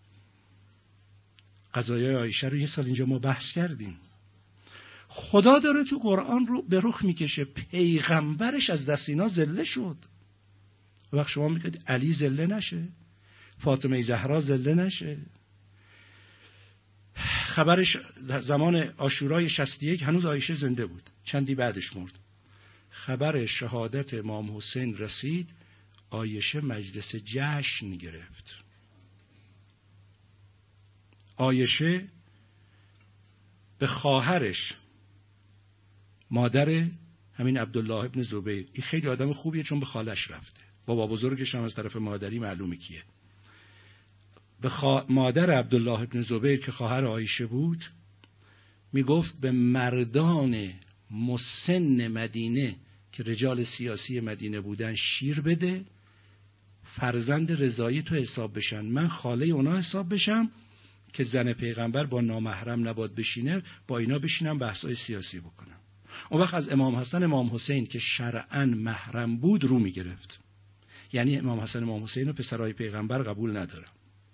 قضایای عایشه رو یه سال اینجا ما بحث کردیم. خدا داره تو قرآن رو به رخ میکشه پیغمبرش از دست اینا ذله شد. وقت شما میگید علی ذله نشه، فاطمه زهرا ذله نشه. خبرش در زمان عاشورای 61 هنوز عایشه زنده بود، چندی بعدش مرد. خبر شهادت امام حسین رسید، عایشه مجلس جشن گرفت. عایشه به خواهرش، مادر همین عبدالله ابن زبیر، این خیلی آدم خوبیه چون به خالش رفته، بابا بزرگش هم از طرف مادری معلومه کیه، به مادر عبدالله ابن زبیر که خواهر عایشه بود میگفت به مردان مسن مدینه که رجال سیاسی مدینه بودن شیر بده، فرزند رضایی تو حساب بشن، من خاله اونا حساب بشم که زن پیغمبر با نامحرم نباید بشینه، با اینا بشینم بحثای سیاسی بکنم. اون وقت از امام حسن امام حسین که شرعاً محرم بود رو میگرفت. یعنی امام حسن امام حسین و پسرای پیغمبر قبول نداره.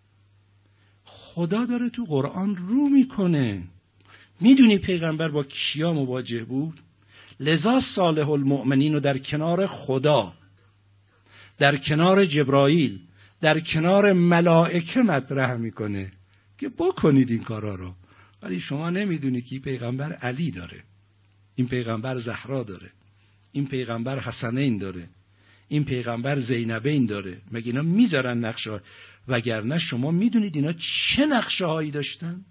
خدا داره تو قرآن رو میکنه. میدونی پیغمبر با کیا مواجه بود؟ لذا صالح المؤمنین رو در کنار خدا، در کنار جبرائیل، در کنار ملائکه مطرح میکنه که بکنید این کارا رو. ولی شما نمیدونی که این پیغمبر علی داره، این پیغمبر زهرا داره، این پیغمبر حسنین داره، این پیغمبر زینبین داره. مگه اینا میذارن نقشه؟ وگرنه شما میدونید اینا چه نقشه هایی داشتن؟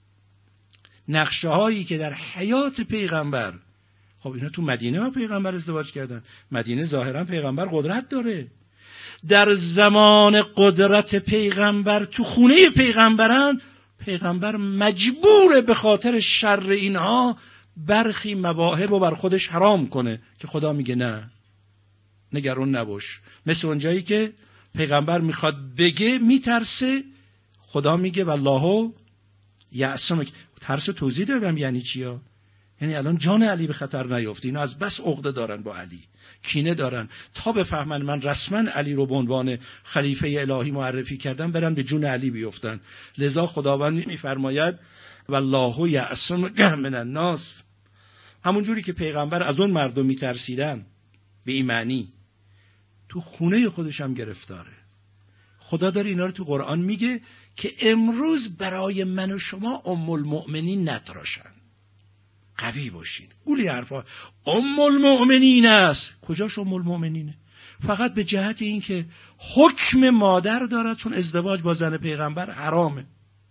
نقشه هایی که در حیات پیغمبر، خب اینا تو مدینه با پیغمبر ازدواج کردن. مدینه ظاهرا پیغمبر قدرت داره. در زمان قدرت پیغمبر تو خونه پیغمبران، پیغمبر مجبوره به خاطر شر اینها برخی مواهب رو بر خودش حرام کنه که خدا میگه نه، نگران نباش. مثل اونجایی که پیغمبر میخواد بگه میترسه، خدا میگه والله یعصمک. ترس توضیح دادم یعنی چیا؟ یعنی الان جان علی به خطر نیفته. اینا از بس عقده دارن با علی، کینه دارن، تا بفهمن من رسما علی رو به عنوان خلیفه الهی معرفی کردم برن به جون علی بیفتن. لذا خداوند میفرماید والله یعصمک من الناس. همون جوری که پیغمبر از اون مردم میترسیدن به این معنی تو خونه خودش هم گرفتاره. خدا داره اینا رو تو قرآن میگه که امروز برای من و شما ام المؤمنین نتراشن، قوی باشید. اولی حرفا ام المؤمنین است. کجاش ام المؤمنینه؟ فقط به جهت این که حکم مادر دارد، چون ازدواج با زن پیغمبر حرامه.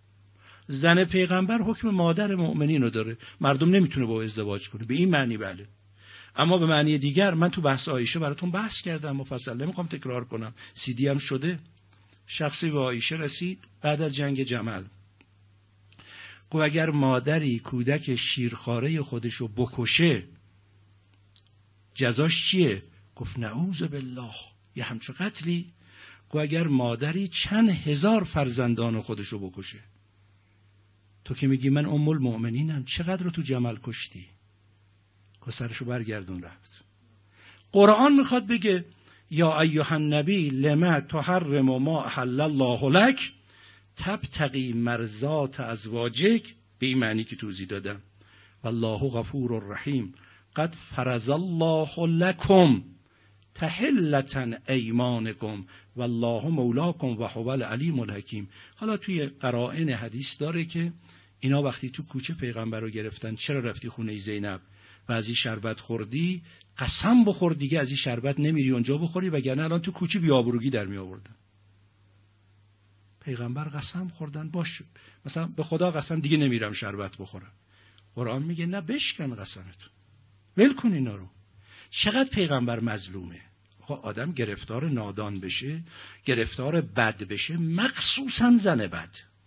زن پیغمبر حکم مادر مؤمنین رو داره، مردم نمیتونه با ازدواج کنه. به این معنی بله. اما به معنی دیگر من تو بحث عایشه براتون بحث کردم مفصل، نمیخوام تکرار کنم، CD هم شده. شخصی به عایشه رسید بعد از جنگ جمل، گفت اگر مادری کودک شیرخواره خودشو بکشه جزاش چیه؟ گفت نعوذ بالله، یه همچون قتلی. گفت اگر مادری چند هزار فرزندان خودشو بکشه. تو که میگی من ام المؤمنینم، چقدر رو تو جمل کشتی؟ که سرشو برگردون رفت. قرآن میخواد بگه یا ایها النبی لما تحرم ما احل الله لک تبتغی مرضات ازواجک، به این معنی که توضیح دادم. والله غفور الرحیم قد فرض الله لکم تحلة ایمانکم والله مولاکم و هو العلیم الحکیم. حالا توی قرائن حدیث داره که اینا وقتی تو کوچه پیغمبر رو گرفتن، چرا رفتی خونه زینب؟ و از این شربت خوردی، قسم بخور دیگه از این شربت نمیری اونجا بخوری، وگرنه الان تو کوچه بیابروگی در می آوردن. پیغمبر قسم خوردن، باش مثلا به خدا قسم دیگه نمیرم شربت بخورم. قرآن میگه نه، بشکن قسمتو، ول کن اینا رو. چقدر پیغمبر مظلومه. آدم گرفتار نادان بشه، گرفتار بد بشه، مخصوصا زن بد،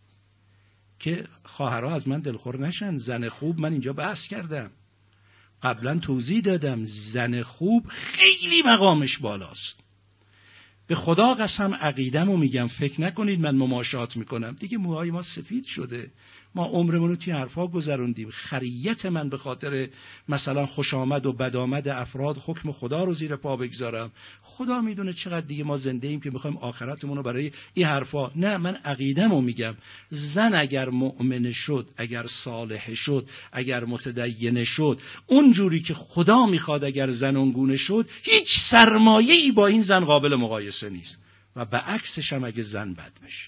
که خواهرها از من دلخور نشن. زن خوب، من اینجا بحث کردم، قبلا توضیح دادم، زن خوب خیلی مقامش بالاست. به خدا قسم عقیده‌مو میگم، فکر نکنید من مماشات میکنم. دیگه موهای ما سفید شده، ما عمرمون رو توی حرفا گذروندیم. خریت من به خاطر مثلا خوش آمد و بد آمد افراد حکم خدا رو زیر پا بگذارم؟ خدا میدونه چقدر دیگه ما زنده ایم که میخوایم آخرتمون رو برای این حرفا. نه، من عقیده‌مو میگم. زن اگر مؤمن شد، اگر صالح شد، اگر متدین شد، اونجوری که خدا میخواد، اگر زن اونگونه شد، هیچ سرمایه‌ای با این زن قابل مقایسه نیست. و به عکسش هم اگه زن بد بشه،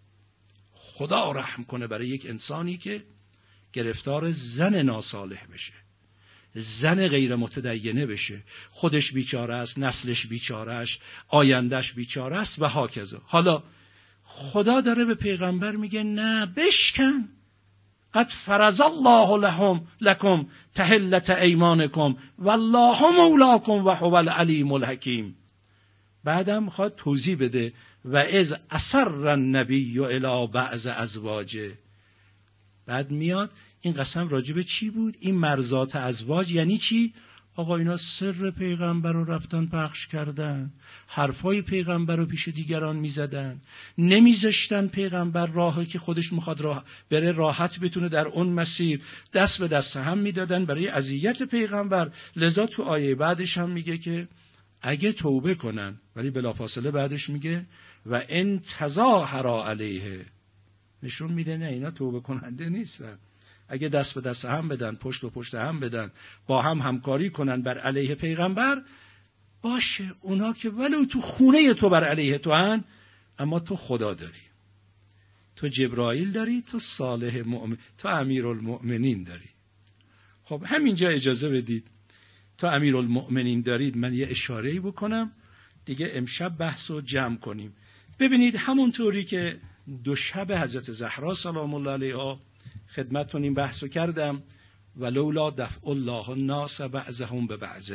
خدا رحم کنه برای یک انسانی که گرفتار زن ناصالح بشه، زن غیر متدینه بشه، خودش بیچاره است، نسلش بیچاره است، آیندهش بیچاره است و هاکذا. حالا خدا داره به پیغمبر میگه نه، بشکن، قد فرض الله لکم تحلة ایمانکم والله مولاکم و هو العلیم الحکیم. بعدم میخواد توضیح بده و اذ اسر النبی الی بعض ازواجه. بعد میاد این قسم راجب چی بود؟ این مرضات ازواج یعنی چی؟ آقا اینا سر پیغمبر رو رفتن پخش کردن، حرفای پیغمبر رو پیش دیگران میزدن، نمیذاشتن پیغمبر راهی که خودش میخواد بره راحت بتونه در اون مسیر، دست به دست هم میدادن برای اذیت پیغمبر. لذا تو آیه بعدش هم میگه که اگه توبه کنن، ولی بلافاصله بعدش میگه و ان تظاهر علیه، نشون میده نه، اینا توبه کننده نیستن. اگه دست به دست هم بدن، پشت به پشت هم بدن، با هم همکاری کنن بر علیه پیغمبر، باشه. اونا که ولو تو خونه تو بر علیه تو هن، اما تو خدا داری، تو جبرائیل داری، تو صالح مؤمن، تو امیرالمؤمنین داری. خب همینجا اجازه بدید تا امیرالمؤمنین دارید من یه اشاره‌ای بکنم دیگه، امشب بحث رو جمع کنیم. ببینید همونطوری که دو شب حضرت زهرا سلام الله علیها خدمتتون این بحث رو کردم، ولولا دفع الله الناس بعضهم ببعض،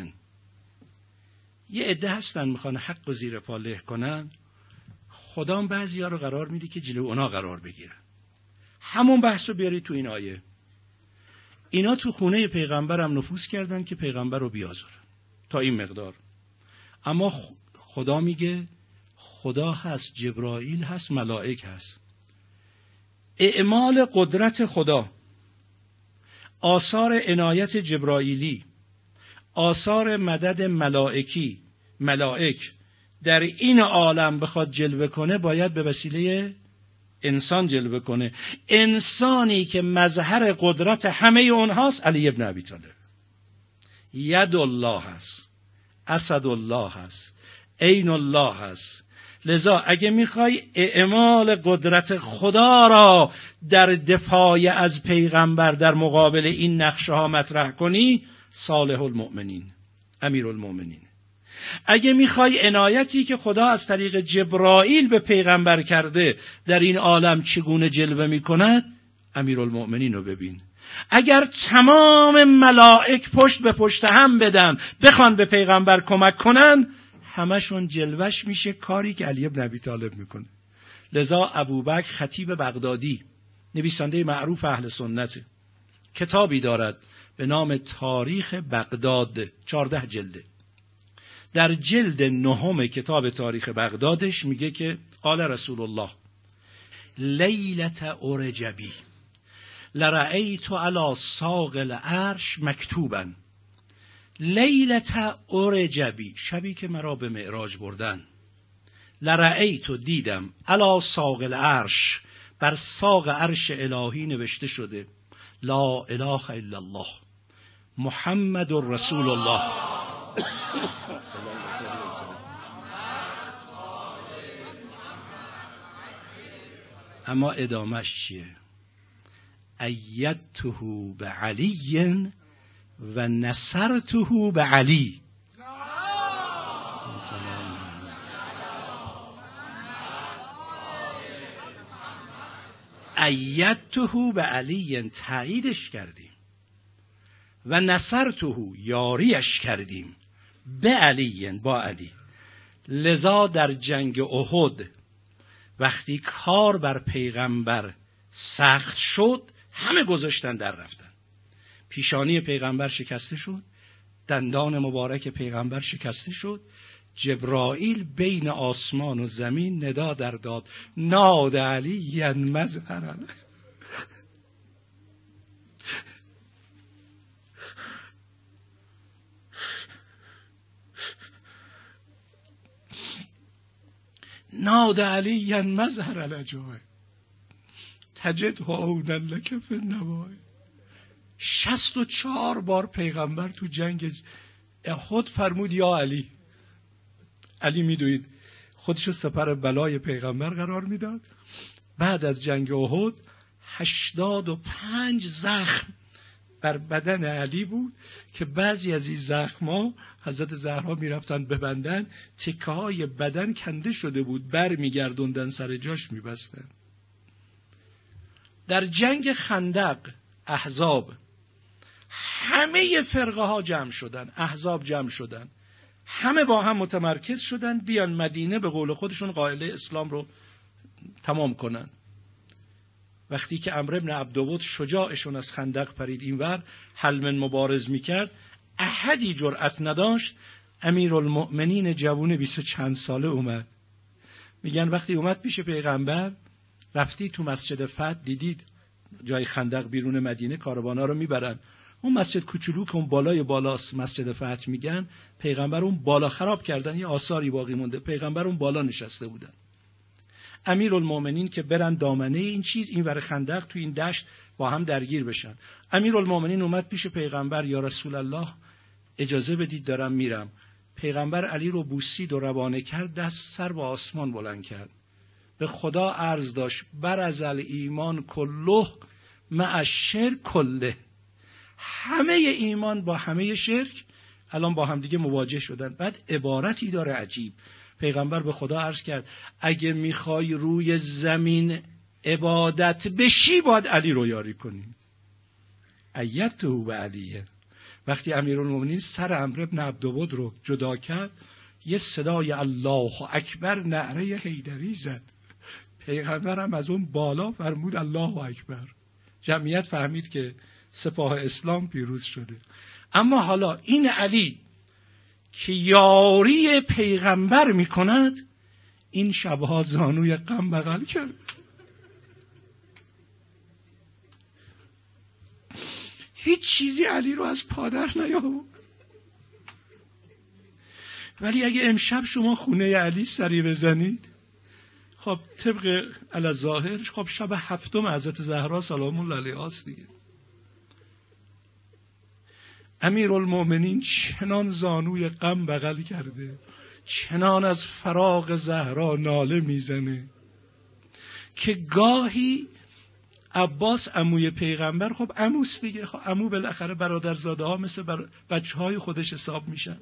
یه عده هستن میخوان حق و زیر پا له کنن، خدا بعضیا رو قرار میده که جلو اونا قرار بگیرن. همون بحث رو بیارید تو این آیه. اینا تو خونه پیغمبرم نفوذ کردن که پیغمبر رو بیازارن تا این مقدار. اما خدا میگه خدا هست، جبرائیل هست، ملائک هست. اعمال قدرت خدا، آثار عنایت جبرائیلی، آثار مدد ملائک در این عالم بخواد جلوه کنه، باید به وسیله انسان جلوه کنه. انسانی که مظهر قدرت همه اونهاست علی ابن ابی طالب. ید الله هست، اسد الله هست، عین الله هست. لذا اگه میخوای اعمال قدرت خدا را در دفاع از پیغمبر در مقابل این نقشه ها مطرح کنی، صالح المؤمنین، امیرالمؤمنین. اگه میخوای عنایتی که خدا از طریق جبرائیل به پیغمبر کرده در این عالم چگونه جلوه میکند، امیرالمؤمنین رو ببین. اگر تمام ملائک پشت به پشت هم بدن بخوان به پیغمبر کمک کنن، همشون جلوش میشه کاری که علی ابن ابی طالب میکنه. لذا ابوبکر خطیب بغدادی، نویسنده معروف اهل سنت، کتابی دارد به نام تاریخ بغداد، 14 جلده. در جلد 9 کتاب تاریخ بغدادش میگه که قال رسول الله لیلة ارجبی لرأیت علی ساق العرش مکتوبا. لیلة ارجبی، شبی که مرا به معراج بردن، لرأیت، دیدم، علی ساق العرش، بر ساق عرش الهی نوشته شده لا اله الا الله محمد رسول الله. اما ادامش چیه؟ ایدته بعلی و نصرته به علی. ایدته به علی، تاییدش کردیم. و نصرته، یاریش کردیم، به علی، با علی. لذا در جنگ احد وقتی کار بر پیغمبر سخت شد، همه گذاشتن در رفتن. پیشانی پیغمبر شکسته شد، دندان مبارک پیغمبر شکسته شد. جبرائیل بین آسمان و زمین ندا در داد، ناد علی مظهرا. ناد علی مظهر العجائب تجده عونا لک فی النوائب. 64 بار پیغمبر تو جنگ احد فرمود یا علی. علی میدوید خودشو سپر بلای پیغمبر قرار میداد. بعد از جنگ احد 85 زخم بر بدن علی بود که بعضی از این زخم‌ها حضرت زهرا میرفتن ببندن، تکه‌های بدن کنده شده بود، بر میگردوندن سر جاش میبستن. در جنگ خندق احزاب همه فرقه ها جمع شدن، احزاب جمع شدن، همه با هم متمرکز شدن بیان مدینه به قول خودشون قائله اسلام رو تمام کنن. وقتی که عمرو بن عبدود شجاعشون از خندق پرید اینور حل من مبارز میکرد، احدی جرأت نداشت. امیرالمؤمنین جوون 20 چند ساله اومد. میگن وقتی اومد پیش پیغمبر، رفتی تو مسجد فتح دیدید جای خندق بیرون مدینه کاروانا رو میبرن، اون مسجد کوچولو که اون بالای بالاست مسجد فتح میگن، پیغمبر اون بالا خراب کردن، یه آثاری باقی مونده، پیغمبر اون بالا نشسته بودن. امیرالمؤمنین که برن دامنه این چیز، این ور خندق تو این دشت با هم درگیر بشن. امیرالمؤمنین اومد پیش پیغمبر، یا رسول الله اجازه بدید دارم میرم. پیغمبر علی رو بوسید و روانه کرد، دست سر به آسمان بلند کرد، به خدا عرض داشت برز الایمان کله مع الشرک کله. همه ایمان با همه شرک الان با هم دیگه مواجه شدن. بعد عبارتی داره عجیب، پیغمبر به خدا عرض کرد اگه میخوای روی زمین عبادت بشی باید علی رو یاری کنی. ایدته به علیه. وقتی امیرالمومنین سر عمرو بن عبدود رو جدا کرد، یه صدای الله اکبر نعره حیدری زد. پیغمبرم از اون بالا فرمود الله اکبر. جمعیت فهمید که سپاه اسلام پیروز شده. اما حالا این علی که یاری پیغمبر میکند، این شبها زانوی غم بغل کرد. هیچ چیزی علی رو از پادر نیاورد. ولی اگه امشب شما خونه علی سری بزنید، خب طبق الظاهر خب شب 7 حضرت زهرا سلام الله علیها است دیگه. امیرالمؤمنین چنان زانوی غم بغل کرده، چنان از فراق زهرا ناله میزنه که گاهی عباس عموی پیغمبر، خب عموست دیگه، خب عمو بالاخره برادرزاده ها مثل بچه های خودش حساب میشن،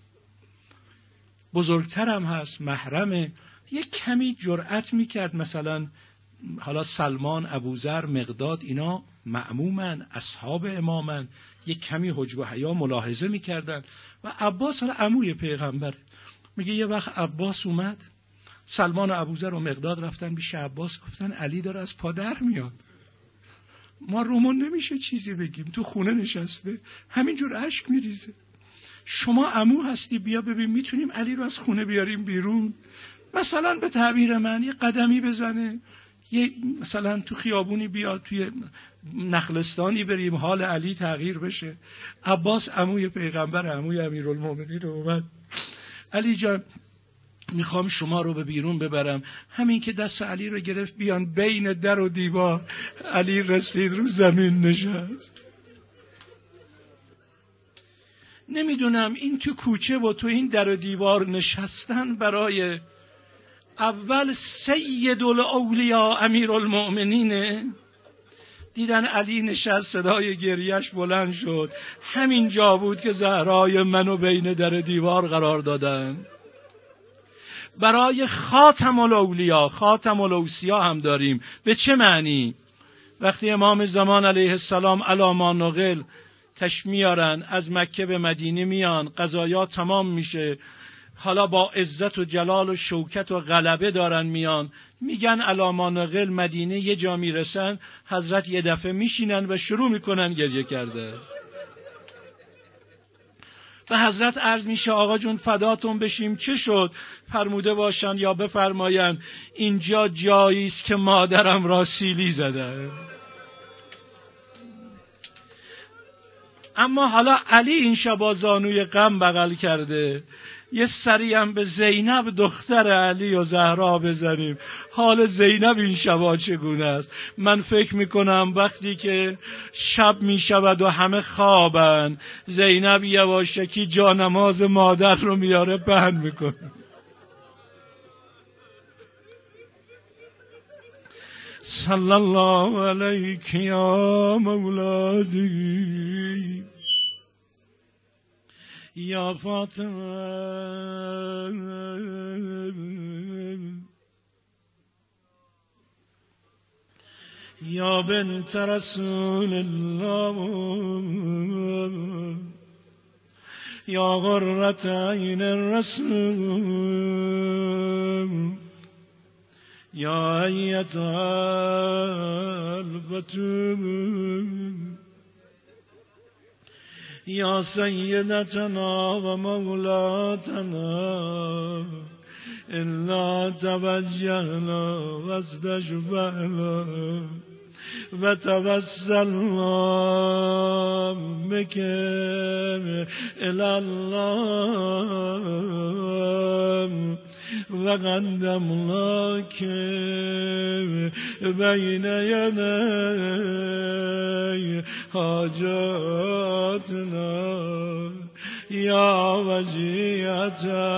بزرگتر هم هست، محرمه، یک کمی جرأت میکرد. مثلا حالا سلمان، ابوذر، مقداد اینا مأمومن، اصحاب امامن، یک کمی حجب و حیا ملاحظه میکردن. و عباس حالا عموی پیغمبر، میگه یه وقت عباس اومد، سلمان و ابوذر و مقداد رفتن پیش عباس، گفتن علی داره از پادر میاد، ما رومون نمیشه چیزی بگیم، تو خونه نشسته همینجور اشک میریزه، شما عمو هستی بیا ببین میتونیم علی رو از خونه بیاریم بیرون، مثلا به تعبیر من یه قدمی بزنه، یه مثلا تو خیابونی بیاد، توی نخلستانی بریم حال علی تغییر بشه. عباس عموی پیغمبر، عموی امیرالمومنین رو اومد، علی جان میخوام شما رو به بیرون ببرم. همین که دست علی رو گرفت بیان بین در و دیوار، علی رسید رو زمین نشست. نمیدونم این تو کوچه و تو این در و دیوار نشستن برای اول سید الاولیاء امیرالمؤمنینه، دیدن علی نشست، صدای گریهش بلند شد. همین جا بود که زهرای منو بین در دیوار قرار دادن. برای خاتم الاولیا، خاتم الاوصیا هم داریم. به چه معنی؟ وقتی امام زمان علیه السلام علی ما نقل میارن، از مکه به مدینه میان، قضایا تمام میشه، حالا با عزت و جلال و شوکت و غلبه دارن میان، میگن علی ما نقل مدینه یه جا میرسن، حضرت یه دفعه میشینن و شروع میکنن گریه کرده. و حضرت عرض میشه آقا جون فداتون بشیم، چه شد؟ فرموده باشن یا بفرماین اینجا جایی است که مادرم را سیلی زده. اما حالا علی این شبا زانوی غم بغل کرده، یه سری هم به زینب دختر علی و زهرا بزنیم. حال زینب این شبا چگونه است؟ من فکر میکنم وقتی که شب میشود و همه خوابن، زینب یواشکی جانماز مادر رو میاره پهن میکنه. صلی الله علیک یا مولادی یا فاطمه یا بنت رسول الله یا غرة عین الرسول یا ایتها البتول یا سیدتنا و مولاتنا الا توجهنا و استشفعنا و توسلنا بك الی الله و قدمناک بین یدی حاجاتنا یا وجیهتا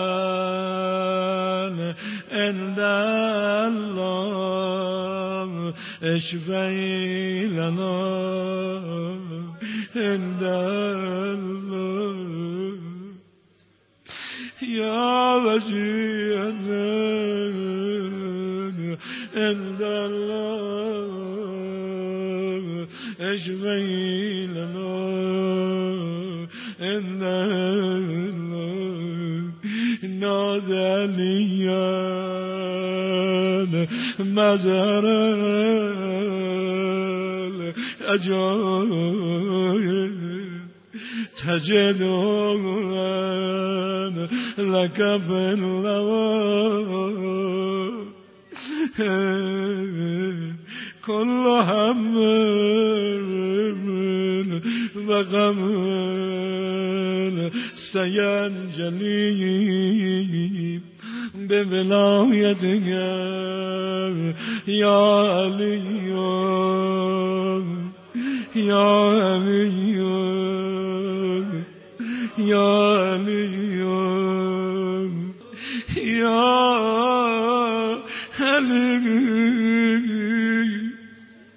عند الله اشفعی لنا عند الله یا وجیهتا عند الله اشفعی لنا عند الله نادلیان مظهر العجایب تجدون لك في اللوى كل هم وغم سينجلي بولايتك يا علي يا علي يا علي يا علي